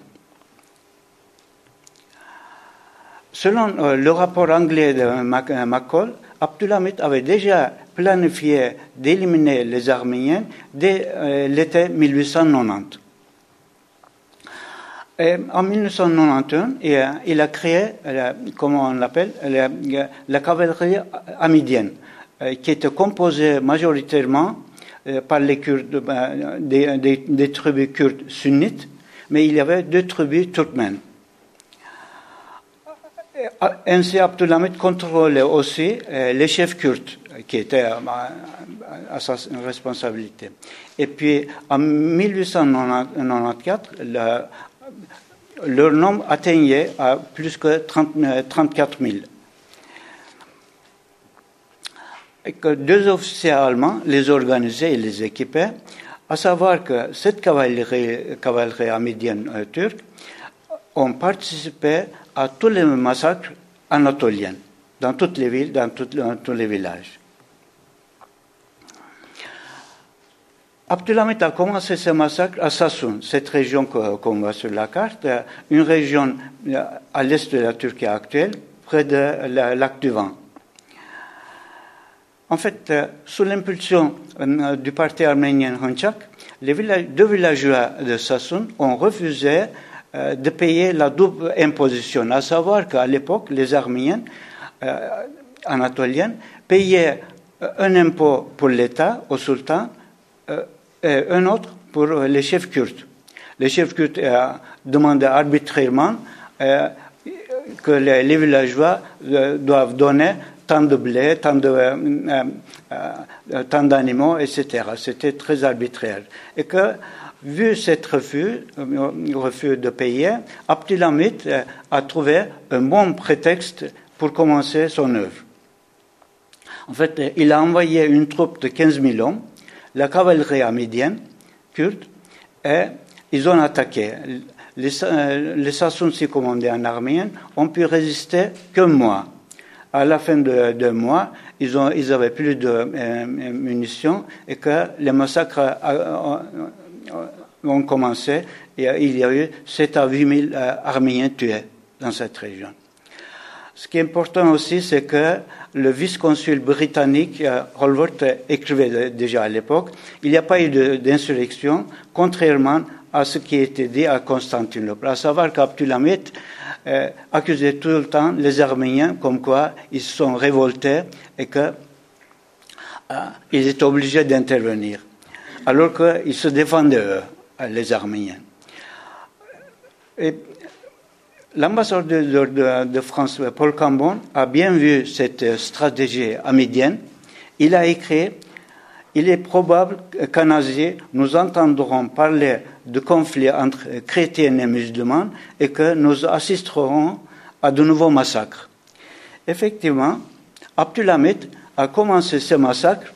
Selon euh, le rapport anglais de McCall, Abdulhamid avait déjà planifié d'éliminer les Arméniens dès euh, l'été mille huit cent quatre-vingt-dix. Et en mille neuf cent quatre-vingt-onze, il, il a créé, euh, comment on l'appelle, la, la cavalerie hamidienne, euh, qui était composée majoritairement euh, par les Kurdes, euh, des, des, des tribus kurdes sunnites, mais il y avait deux tribus turkmènes. Ainsi, Abdulhamid contrôlait aussi euh, les chefs kurdes, qui étaient euh, à sa responsabilité. Et puis, en mille huit cent quatre-vingt-quatorze, le, leur nombre atteignait à plus que trente-quatre mille. Et que deux officiers allemands les organisaient et les équipaient, à savoir que cette cavalerie, cavalerie hamidienne euh, turque ont participé à tous les massacres anatoliens, dans toutes les villes, dans, toutes, dans tous les villages. Abdulhamid a commencé ce massacre à Sassoun, cette région qu'on voit sur la carte, une région à l'est de la Turquie actuelle, près de la lac du Van. En fait, sous l'impulsion du parti arménien Hunchak, les village, deux villageois de Sassoun ont refusé de payer la double imposition, à savoir qu'à l'époque, les Arméniens euh, anatoliens payaient un impôt pour l'État, au sultan, euh, et un autre pour les chefs kurdes. Les chefs kurdes euh, demandaient arbitrairement euh, que les, les villageois euh, doivent donner tant de blé, tant de, euh, euh, tant d'animaux, et cetera. C'était très arbitraire. Et que vu cet refus, refus de payer, Abdulhamid a trouvé un bon prétexte pour commencer son œuvre. En fait, il a envoyé une troupe de quinze mille hommes, la cavalerie hamidienne, kurde, et ils ont attaqué. Les, les Sassounsi commandés en arménien ont pu résister qu'un mois. À la fin de deux mois, ils, ont, ils avaient plus de euh, munitions et que les massacres euh, ont commencé et il y a eu sept à huit mille euh, Arméniens tués dans cette région. Ce qui est important aussi, c'est que le vice-consul britannique euh, Holworth écrivait déjà à l'époque, il n'y a pas eu de, d'insurrection, contrairement à ce qui était dit à Constantinople, à savoir qu'Abdulhamid euh, accusait tout le temps les Arméniens comme quoi ils se sont révoltés et qu'ils euh, étaient obligés d'intervenir, alors qu'ils se défendaient eux, les Arméniens. Et l'ambassadeur de, de, de France, Paul Cambon, a bien vu cette stratégie hamidienne. Il a écrit « Il est probable qu'en Asie, nous entendrons parler de conflits entre chrétiens et musulmans et que nous assisterons à de nouveaux massacres. » Effectivement, Abdulhamid a commencé ce massacre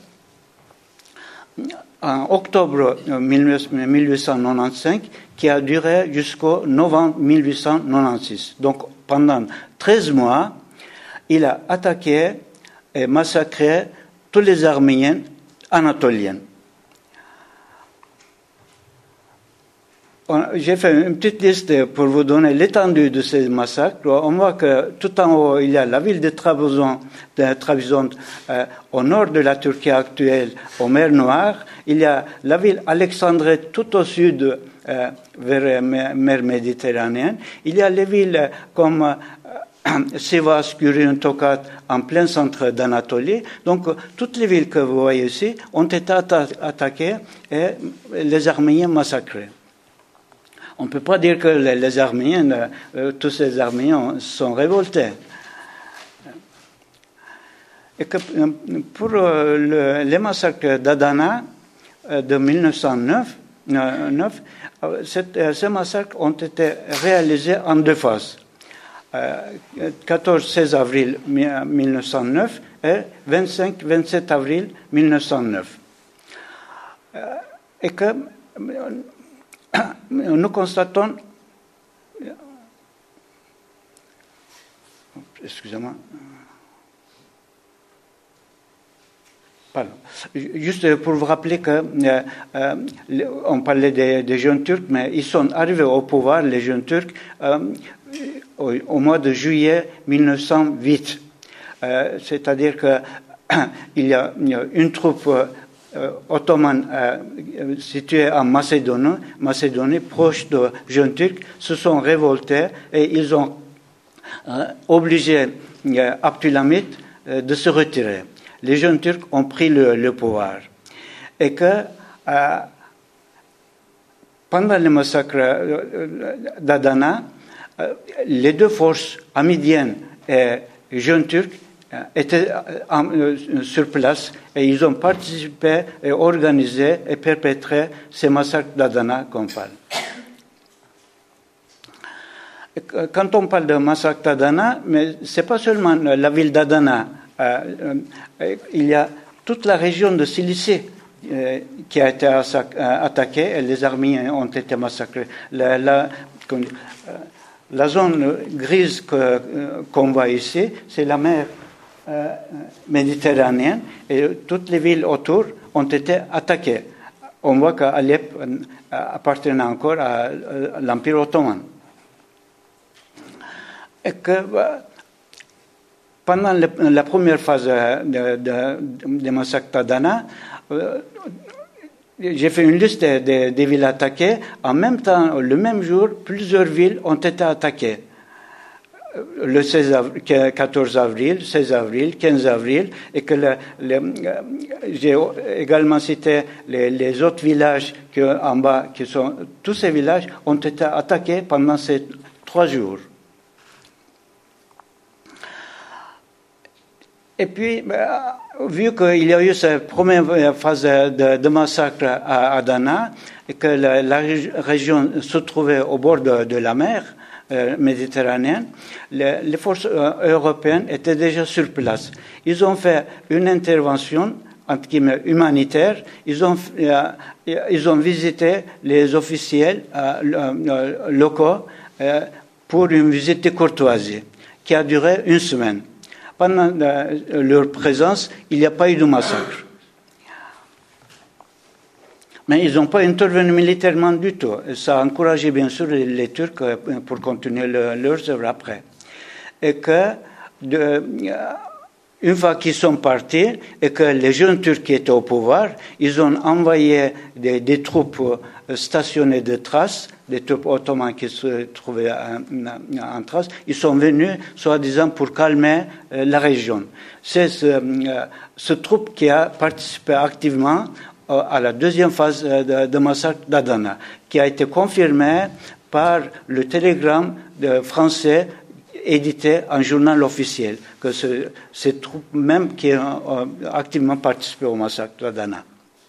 en octobre mille huit cent quatre-vingt-quinze, qui a duré jusqu'au novembre mille huit cent quatre-vingt-seize. Donc, pendant treize mois, il a attaqué et massacré tous les Arméniens anatoliens. J'ai fait une petite liste pour vous donner l'étendue de ces massacres. On voit que tout en haut, il y a la ville de Trabzon, de Trabzon euh, au nord de la Turquie actuelle, aux mers Noires. Il y a la ville Alexandrie tout au sud, euh, vers la mer Méditerranéenne. Il y a les villes comme euh, Sivas, Gürün, Tokat, en plein centre d'Anatolie. Donc, toutes les villes que vous voyez ici ont été atta- attaquées et les Arméniens massacrés. On ne peut pas dire que les, les Arméniens, euh, tous ces Arméniens sont révoltés. Et que pour euh, le, les massacres d'Adana euh, de mille neuf cent neuf, euh, cette, euh, ces massacres ont été réalisés en deux phases. Euh, quatorze seize avril mille neuf cent neuf et vingt-cinq vingt-sept avril mille neuf cent neuf. Euh, et que nous constatons, excusez-moi, Pardon. Juste pour vous rappeler que euh, euh, on parlait des, des jeunes Turcs, mais ils sont arrivés au pouvoir, les jeunes Turcs, euh, au, au mois de juillet mille neuf cent huit. Euh, c'est-à-dire que il y a une troupe euh, ottomane euh, située en Macédonie, Macédonie, proche de jeunes Turcs, se sont révoltés et ils ont euh, obligé euh, Abdülhamit euh, de se retirer. Les jeunes Turcs ont pris le, le pouvoir. Et que euh, pendant le massacre d'Adana, euh, les deux forces hamidiennes et jeunes Turcs euh, étaient euh, sur place et ils ont participé et organisé et perpétré ces massacres d'Adana qu'on parle. Quand on parle de massacre d'Adana, mais ce n'est pas seulement la ville d'Adana. Euh, euh, il y a toute la région de Cilicie euh, qui a été attaquée et les Arméniens ont été massacrés. La, la, euh, la zone grise que, euh, qu'on voit ici, c'est la mer euh, méditerranéenne et toutes les villes autour ont été attaquées. On voit qu'Alep euh, appartenait encore à, à l'Empire ottoman. Et que... Euh, Pendant le, la première phase de, de, de massacre d'Adana, euh, j'ai fait une liste des de, de villes attaquées. En même temps, le même jour, plusieurs villes ont été attaquées. Le seize avril, quatorze avril, seize avril, quinze avril, et que le, le, j'ai également cité les, les autres villages que, en bas, qui sont, tous ces villages ont été attaqués pendant ces trois jours. Et puis, vu qu'il y a eu cette première phase de, de massacre à Adana, et que la, la région se trouvait au bord de, de la mer euh, méditerranéenne, les, les forces euh, européennes étaient déjà sur place. Ils ont fait une intervention, entre guillemets, humanitaire. Ils ont, euh, ils ont visité les officiels euh, locaux euh, pour une visite de courtoisie qui a duré une semaine. Pendant leur présence, il n'y a pas eu de massacre. Mais ils n'ont pas intervenu militairement du tout. Ça a encouragé bien sûr les Turcs pour continuer le, leurs œuvres après. Et que, de, une fois qu'ils sont partis, et que les jeunes Turcs qui étaient au pouvoir, ils ont envoyé des, des troupes stationnées de Thrace, des troupes ottomanes qui se trouvaient en, en Thrace, ils sont venus, soi-disant, pour calmer euh, la région. C'est ce, euh, ce troupe qui a participé activement euh, à la deuxième phase de, de massacre d'Adana, qui a été confirmée par le télégramme de français édité en journal officiel, que ce, ces troupes même qui ont euh, activement participé au massacre d'Adana.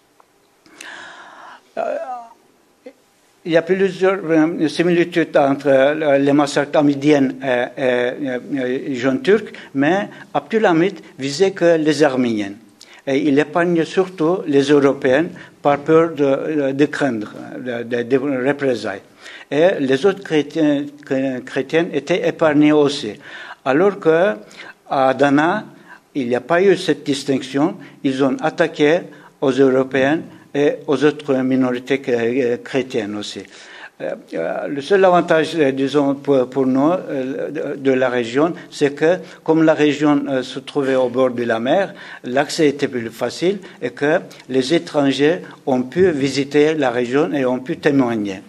Euh, Il y a plusieurs similitudes entre les massacres hamidiens et les jeunes turcs, mais Abdülhamit visait que les Arméniens. Et il épargnait surtout les Européens par peur de, de craindre des de, de représailles. Et les autres chrétiens, chrétiens étaient épargnés aussi. Alors qu'à Adana, il n'y a pas eu cette distinction. Ils ont attaqué aux Européens et aux autres minorités chrétiennes aussi. Le seul avantage, disons, pour, pour nous, de la région, c'est que, comme la région se trouvait au bord de la mer, l'accès était plus facile et que les étrangers ont pu visiter la région et ont pu témoigner.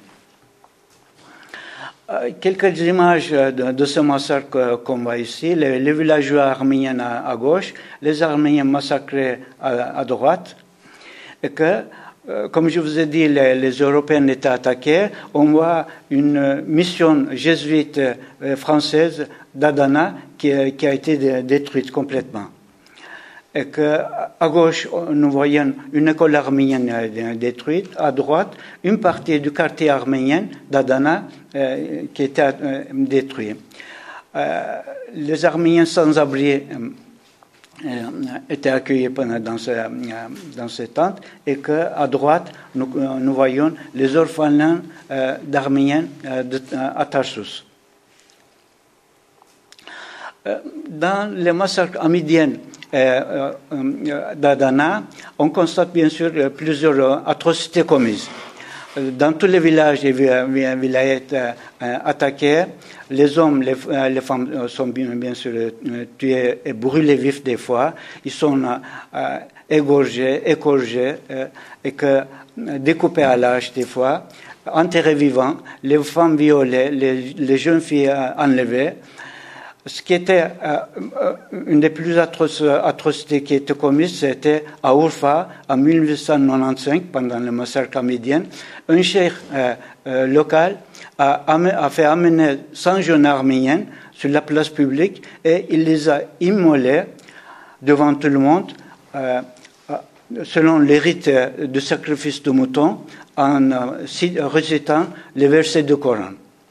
Quelques images de, de ce massacre qu'on voit ici. Les, les villageois arméniens à, à gauche, les Arméniens massacrés à, à droite. Et que, euh, comme je vous ai dit, les, les Européens étaient attaqués. On voit une mission jésuite euh, française d'Adana qui, qui a été de, détruite complètement. Et que, à gauche, nous voyons une école arménienne détruite. À droite, une partie du quartier arménien d'Adana euh, qui était euh, détruit. Euh, les Arméniens sans-abri étaient accueillis dans, ce, dans ces tentes et qu'à droite, nous, nous voyons les orphelins euh, d'Arméniens euh, de, à Tarsus. Euh, dans les massacres hamidiens euh, euh, d'Adana, on constate bien sûr plusieurs atrocités commises. Dans tous les villages et villayettes euh, attaqués, les hommes, les, les femmes sont bien, bien sûr tués et brûlés vifs des fois. Ils sont euh, égorgés, égorgés euh, et que, découpés à l'âge des fois, enterrés vivants, les femmes violées, les, les jeunes filles euh, enlevées. Ce qui était euh, une des plus atroces atrocités qui était commise, c'était à Urfa, en mille huit cent quatre-vingt-quinze, pendant le massacre hamidien. Un cheikh euh, euh, local a, a fait amener cent jeunes arméniens sur la place publique et il les a immolés devant tout le monde, euh, selon les rites de sacrifice de moutons, en euh, récitant les versets du Coran.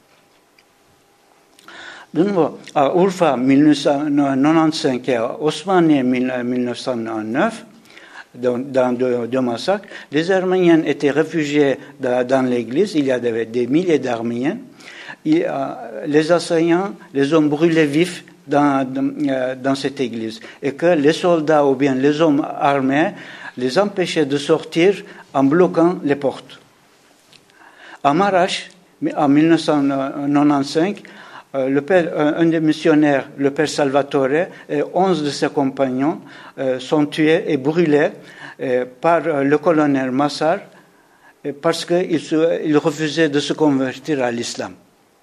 De nouveau, à Urfa, mille neuf cent quatre-vingt-quinze, et à Osmanie, mille neuf cent neuf, dans, dans deux, deux massacres, les Arméniens étaient réfugiés dans, dans l'église. Il y avait des milliers d'Arméniens. Et, euh, les assaillants les ont brûlés vifs dans, dans, euh, dans cette église. Et que les soldats ou bien les hommes armés les empêchaient de sortir en bloquant les portes. À Marash, en mille neuf cent quatre-vingt-quinze, Le père, un des missionnaires, le père Salvatore, et onze de ses compagnons euh, sont tués et brûlés euh, par euh, le colonel Massar euh, parce qu'il il refusait de se convertir à l'islam.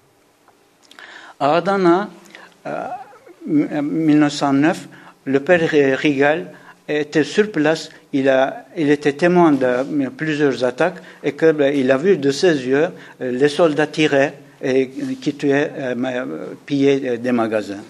À Adana, euh, mille neuf cent neuf, le père Rigal était sur place. Il, a, il était témoin de plusieurs attaques et que, ben, il a vu de ses yeux euh, les soldats tirer et qui tuaient, euh, pillaient des magasins.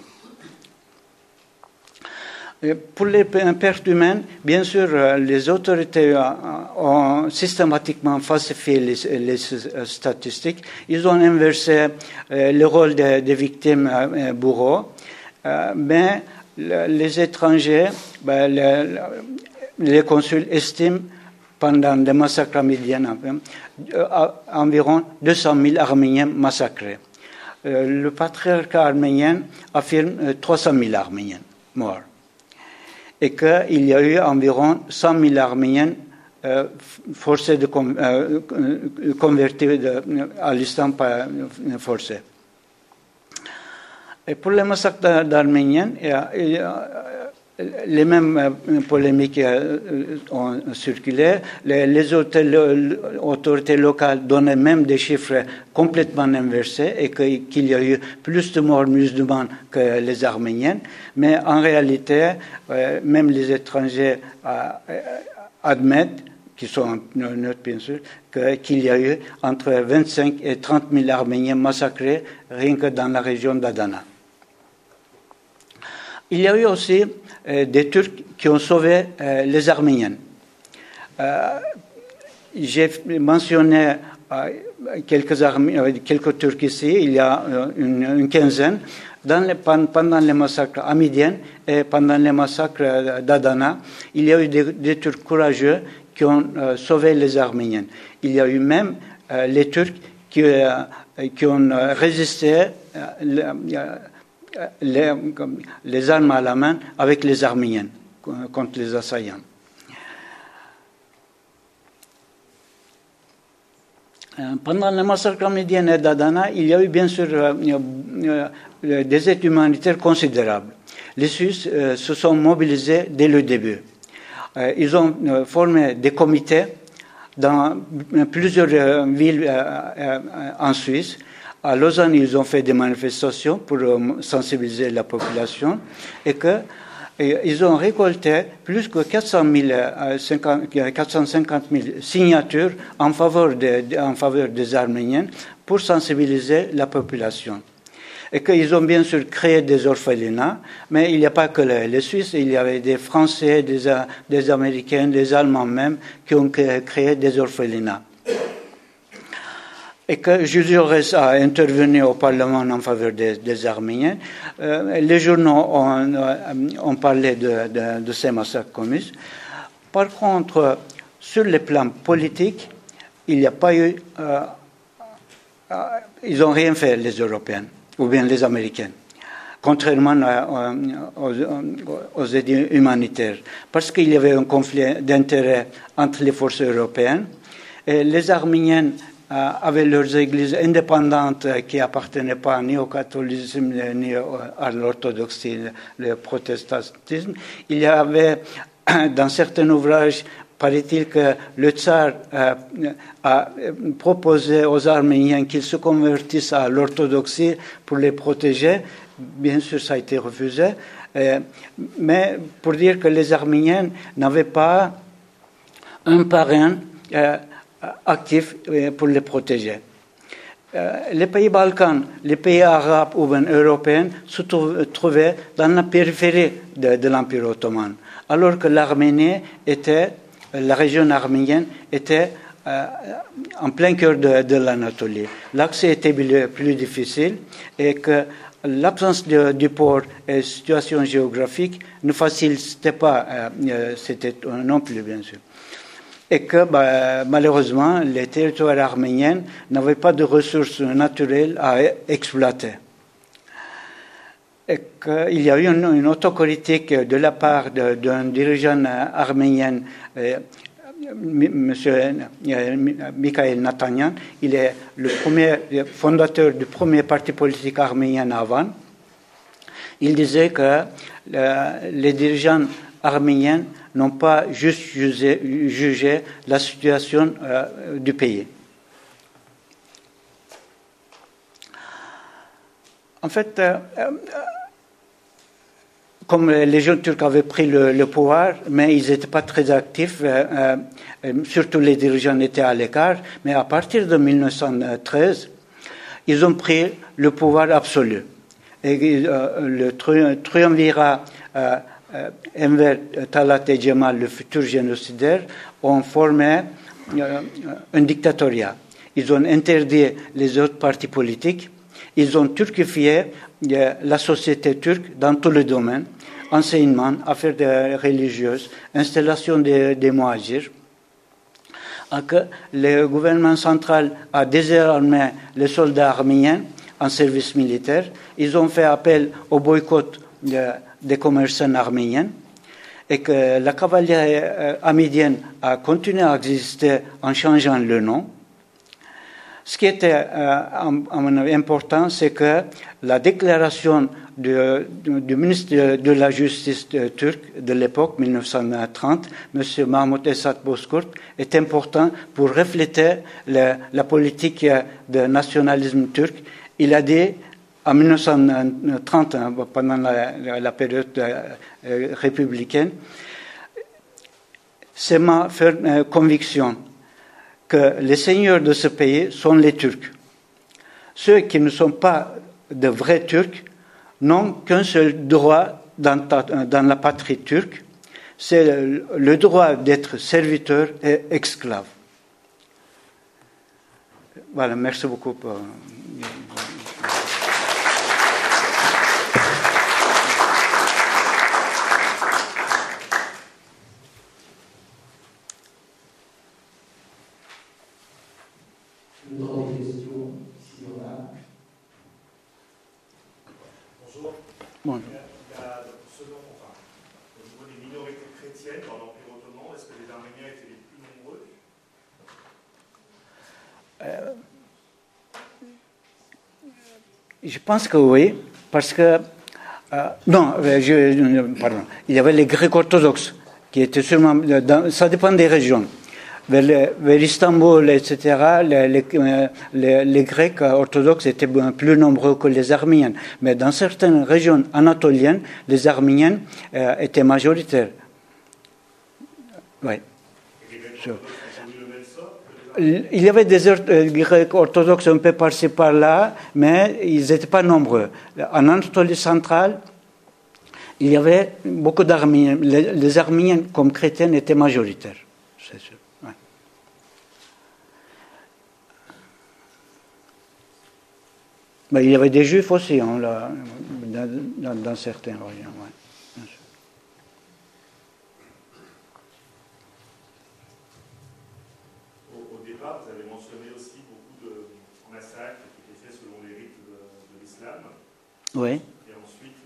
Et pour les pertes humaines, bien sûr, les autorités ont systématiquement falsifié les, les statistiques. Ils ont inversé euh, le rôle des, des victimes euh, bourreaux. Euh, mais le, les étrangers, ben, les, les consuls estiment pendant les massacres arméniens, environ deux cent mille Arméniens massacrés. Le patriarcat arménien affirme trois cent mille Arméniens morts. Et qu'il y a eu environ cent mille Arméniens euh, forcés de con, euh, convertir de, à l'islam par forcé. Et pour les massacres d'Arméniens, il y a, il y a les mêmes polémiques ont circulé. Les, les autorités locales donnaient même des chiffres complètement inversés et que, qu'il y a eu plus de morts musulmans que les Arméniens. Mais en réalité, euh, même les étrangers euh, admettent, qui sont neutres bien sûr, que, qu'il y a eu entre vingt-cinq et trente mille Arméniens massacrés rien que dans la région d'Adana. Il y a eu aussi euh, des Turcs qui ont sauvé euh, les Arméniens. Euh, j'ai mentionné euh, quelques, Armé- euh, quelques Turcs ici, il y a euh, une, une quinzaine, dans les, pendant les massacres hamidiens et pendant les massacres d'Adana. Il y a eu des, des Turcs courageux qui ont euh, sauvé les Arméniens. Il y a eu même euh, les Turcs qui, euh, qui ont résisté euh, le, euh, Les, les armes à la main avec les Arméniens contre les assaillants. Pendant le massacre arménien d'Adana, il y a eu bien sûr des aides humanitaires considérables. Les Suisses se sont mobilisés dès le début. Ils ont formé des comités dans plusieurs villes en Suisse. À Lausanne, ils ont fait des manifestations pour sensibiliser la population et qu'ils ont récolté plus que quatre cent cinquante mille signatures en faveur, de, en faveur des Arméniens pour sensibiliser la population. Et qu'ils ont bien sûr créé des orphelinats, mais il n'y a pas que les, les Suisses, il y avait des Français, des, des Américains, des Allemands même qui ont créé des orphelinats. Et que Jules Jaurès a intervenu au Parlement en faveur des, des Arméniens. Euh, les journaux ont, ont parlé de, de, de ces massacres commis. Par contre, sur le plan politique, il n'y a pas eu... Euh, euh, ils n'ont rien fait, les Européens, ou bien les Américains. contrairement à, aux, aux aides humanitaires, parce qu'il y avait un conflit d'intérêts entre les forces européennes. Et les Arméniens euh, avaient leurs églises indépendantes euh, qui n'appartenaient pas ni au catholicisme ni à l'orthodoxie, le protestantisme. Il y avait dans certains ouvrages, paraît-il que le tsar euh, a proposé aux Arméniens qu'ils se convertissent à l'orthodoxie pour les protéger. Bien sûr, ça a été refusé. Euh, mais pour dire que les Arméniens n'avaient pas un parrain euh, actif euh, pour les protéger. Euh, les pays Balkans, les pays arabes ou bien européens se trouvaient dans la périphérie de, de l'Empire ottoman, alors que l'Arménie était, la région arménienne était euh, en plein cœur de, de l'Anatolie. L'accès était plus difficile et que l'absence de, du port et la situation géographique ne facilitait pas, euh, c'était non plus bien sûr. Et que bah, malheureusement, les territoires arméniens n'avaient pas de ressources naturelles à exploiter. Et qu'il y a eu une, une autocritique de la part d'un dirigeant arménien, euh, M. Mikhail Natanyan. Il est le premier fondateur du premier parti politique arménien avant. Il disait que euh, les dirigeants arméniens n'ont pas juste jugé, jugé la situation euh, du pays. En fait, euh, euh, comme les jeunes turcs avaient pris le, le pouvoir, mais ils n'étaient pas très actifs, euh, euh, surtout les dirigeants étaient à l'écart, mais à partir de mille neuf cent treize, ils ont pris le pouvoir absolu. Et euh, le triumvirat euh, Enver, Talat et Cemal, le futur génocidaire, ont formé euh, un dictatoriat. Ils ont interdit les autres partis politiques. Ils ont turquifié euh, la société turque dans tous les domaines, enseignement, affaires de, religieuses, installation des, des mohajirs. Le gouvernement central a désarmé les soldats arméniens en service militaire. Ils ont fait appel au boycott de, des commerçants arméniens et que la cavalerie euh, hamédienne a continué à exister en changeant le nom. Ce qui était, euh, à mon avis, important, c'est que la déclaration du, du, du ministre de, de la Justice turc de l'époque, mille neuf cent trente, M. Mahmoud Esat Bozkurt, est important pour refléter le, la politique de nationalisme turc. Il a dit, en mille neuf cent trente, pendant la, la période euh, républicaine, c'est ma ferme conviction que les seigneurs de ce pays sont les Turcs. Ceux qui ne sont pas de vrais Turcs n'ont qu'un seul droit dans, ta, dans la patrie turque, c'est le, le droit d'être serviteur et esclave. Voilà, merci beaucoup pour... Nous avons des questions, si on a. Bonjour. Bon. Il y a, il y a selon, enfin, au niveau des minorités chrétiennes dans l'Empire ottoman, est-ce que les Arméniens étaient les plus nombreux? euh, Je pense que oui, parce que euh, non, je, pardon, il y avait les Grecs orthodoxes qui étaient sûrement, dans, ça dépend des régions. Vers, vers Istanbul, et cetera, les, les, les, les Grecs orthodoxes étaient plus nombreux que les Arméniens. Mais dans certaines régions anatoliennes, les Arméniens euh, étaient majoritaires. Oui. Il y avait des euh, Grecs orthodoxes un peu par-ci par-là, mais ils n'étaient pas nombreux. En Anatolie centrale, il y avait beaucoup d'Arméniens. Les, les Arméniens, comme chrétiens, étaient majoritaires, c'est sûr. Mais il y avait des juifs aussi, hein, là, dans, dans, dans certaines régions. Ouais, bien sûr. Au, au départ, vous avez mentionné aussi beaucoup de massacres qui étaient faits selon les rites de, de l'islam. Oui. Et ensuite,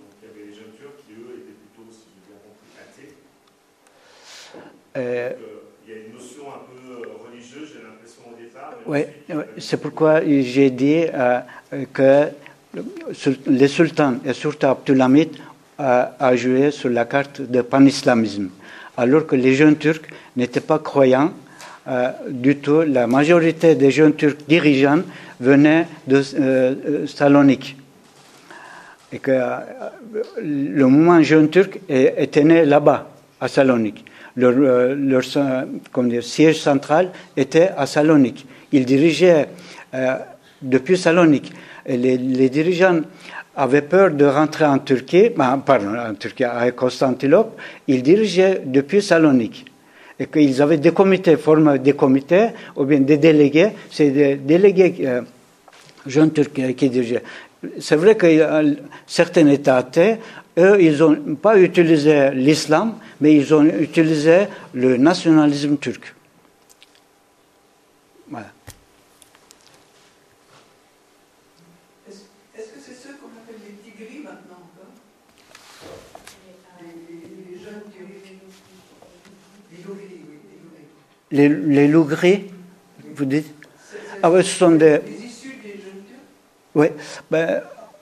Euh, Donc, euh, il y a une notion un peu religieuse, j'ai l'impression au départ. Oui, ouais, c'est pourquoi j'ai dit euh, que le sultan, et surtout Abdülhamid, a, a joué sur la carte de panislamisme, alors que les jeunes Turcs n'étaient pas croyants euh, du tout. La majorité des jeunes Turcs dirigeants venaient de euh, Salonique. Et que euh, le mouvement jeune turc était né là-bas, à Salonique. Leur, euh, leur comme dire, siège central était à Salonique. Ils dirigeaient euh, depuis Salonique. Et les, les dirigeants avaient peur de rentrer en Turquie, ben, pardon, en Turquie, à Constantinople. Ils dirigeaient depuis Salonique. Et qu'ils avaient des comités, forment des comités, ou bien des délégués. C'est des délégués euh, jeunes turcs qui dirigeaient. C'est vrai que euh, certains États athées, eux, ils n'ont pas utilisé l'islam, mais ils ont utilisé le nationalisme turc. Voilà. Est-ce, est-ce que c'est ceux qu'on appelle les tigris maintenant hein? les, les, les jeunes tigris. Les lougris, oui. Les, les lougris, vous dites c'est, c'est, ah oui, ce sont des... Les issus des jeunes turcs. Oui, ben,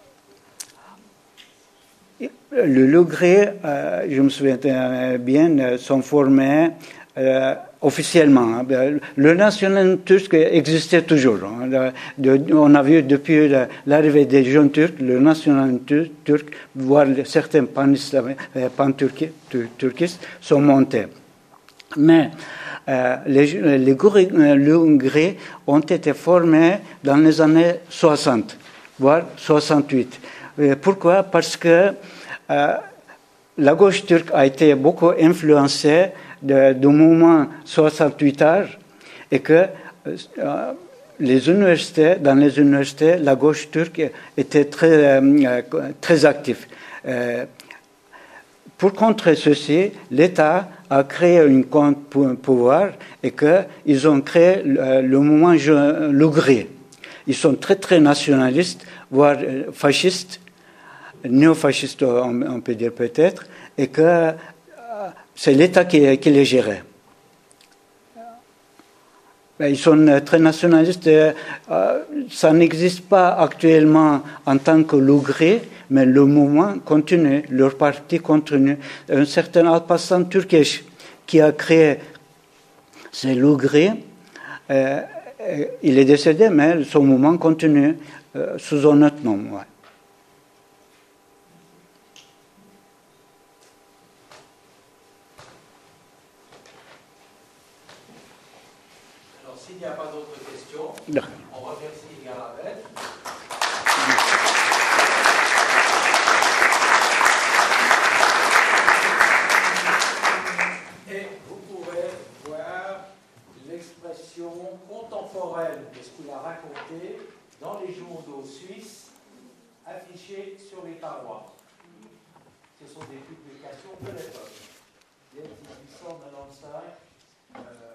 le Lougré, euh, je me souviens bien, sont formés euh, officiellement. Le national turc existait toujours. Hein. De, de, on a vu depuis la, l'arrivée des jeunes Turcs, le national turc, voire certains pan-turquistes sont montés. Mais euh, les, les Lougrés ont été formés dans les années soixante, voire soixante-huit. Et pourquoi ? Parce que euh, la gauche turque a été beaucoup influencée de, du mouvement soixante-huitard et que euh, les universités, dans les universités, la gauche turque était très, euh, très active. Euh, pour contrer ceci, l'État a créé une contre-pouvoir et qu'ils ont créé le, le mouvement Lougré. Ils sont très très nationalistes, voire fascistes, néofascistes on, on peut dire peut-être, et que euh, c'est l'État qui, qui les gérait. Ils sont très nationalistes. Euh, ça n'existe pas actuellement en tant que Lougré, mais le mouvement continue, leur parti continue. Un certain Alparslan Türkeş qui a créé ces Lougrés, euh, il est décédé, mais son mouvement continue euh, sous un autre nom. Ouais. Alors, s'il n'y a pas d'autres questions, D'accord. on remercie Garabet. Et vous pourrez voir l'expression contemporaine de ce qu'il a raconté dans les journaux suisses affichés sur les parois. Ce sont des publications de l'époque, dès mille huit cent quatre-vingt-quinze. Euh,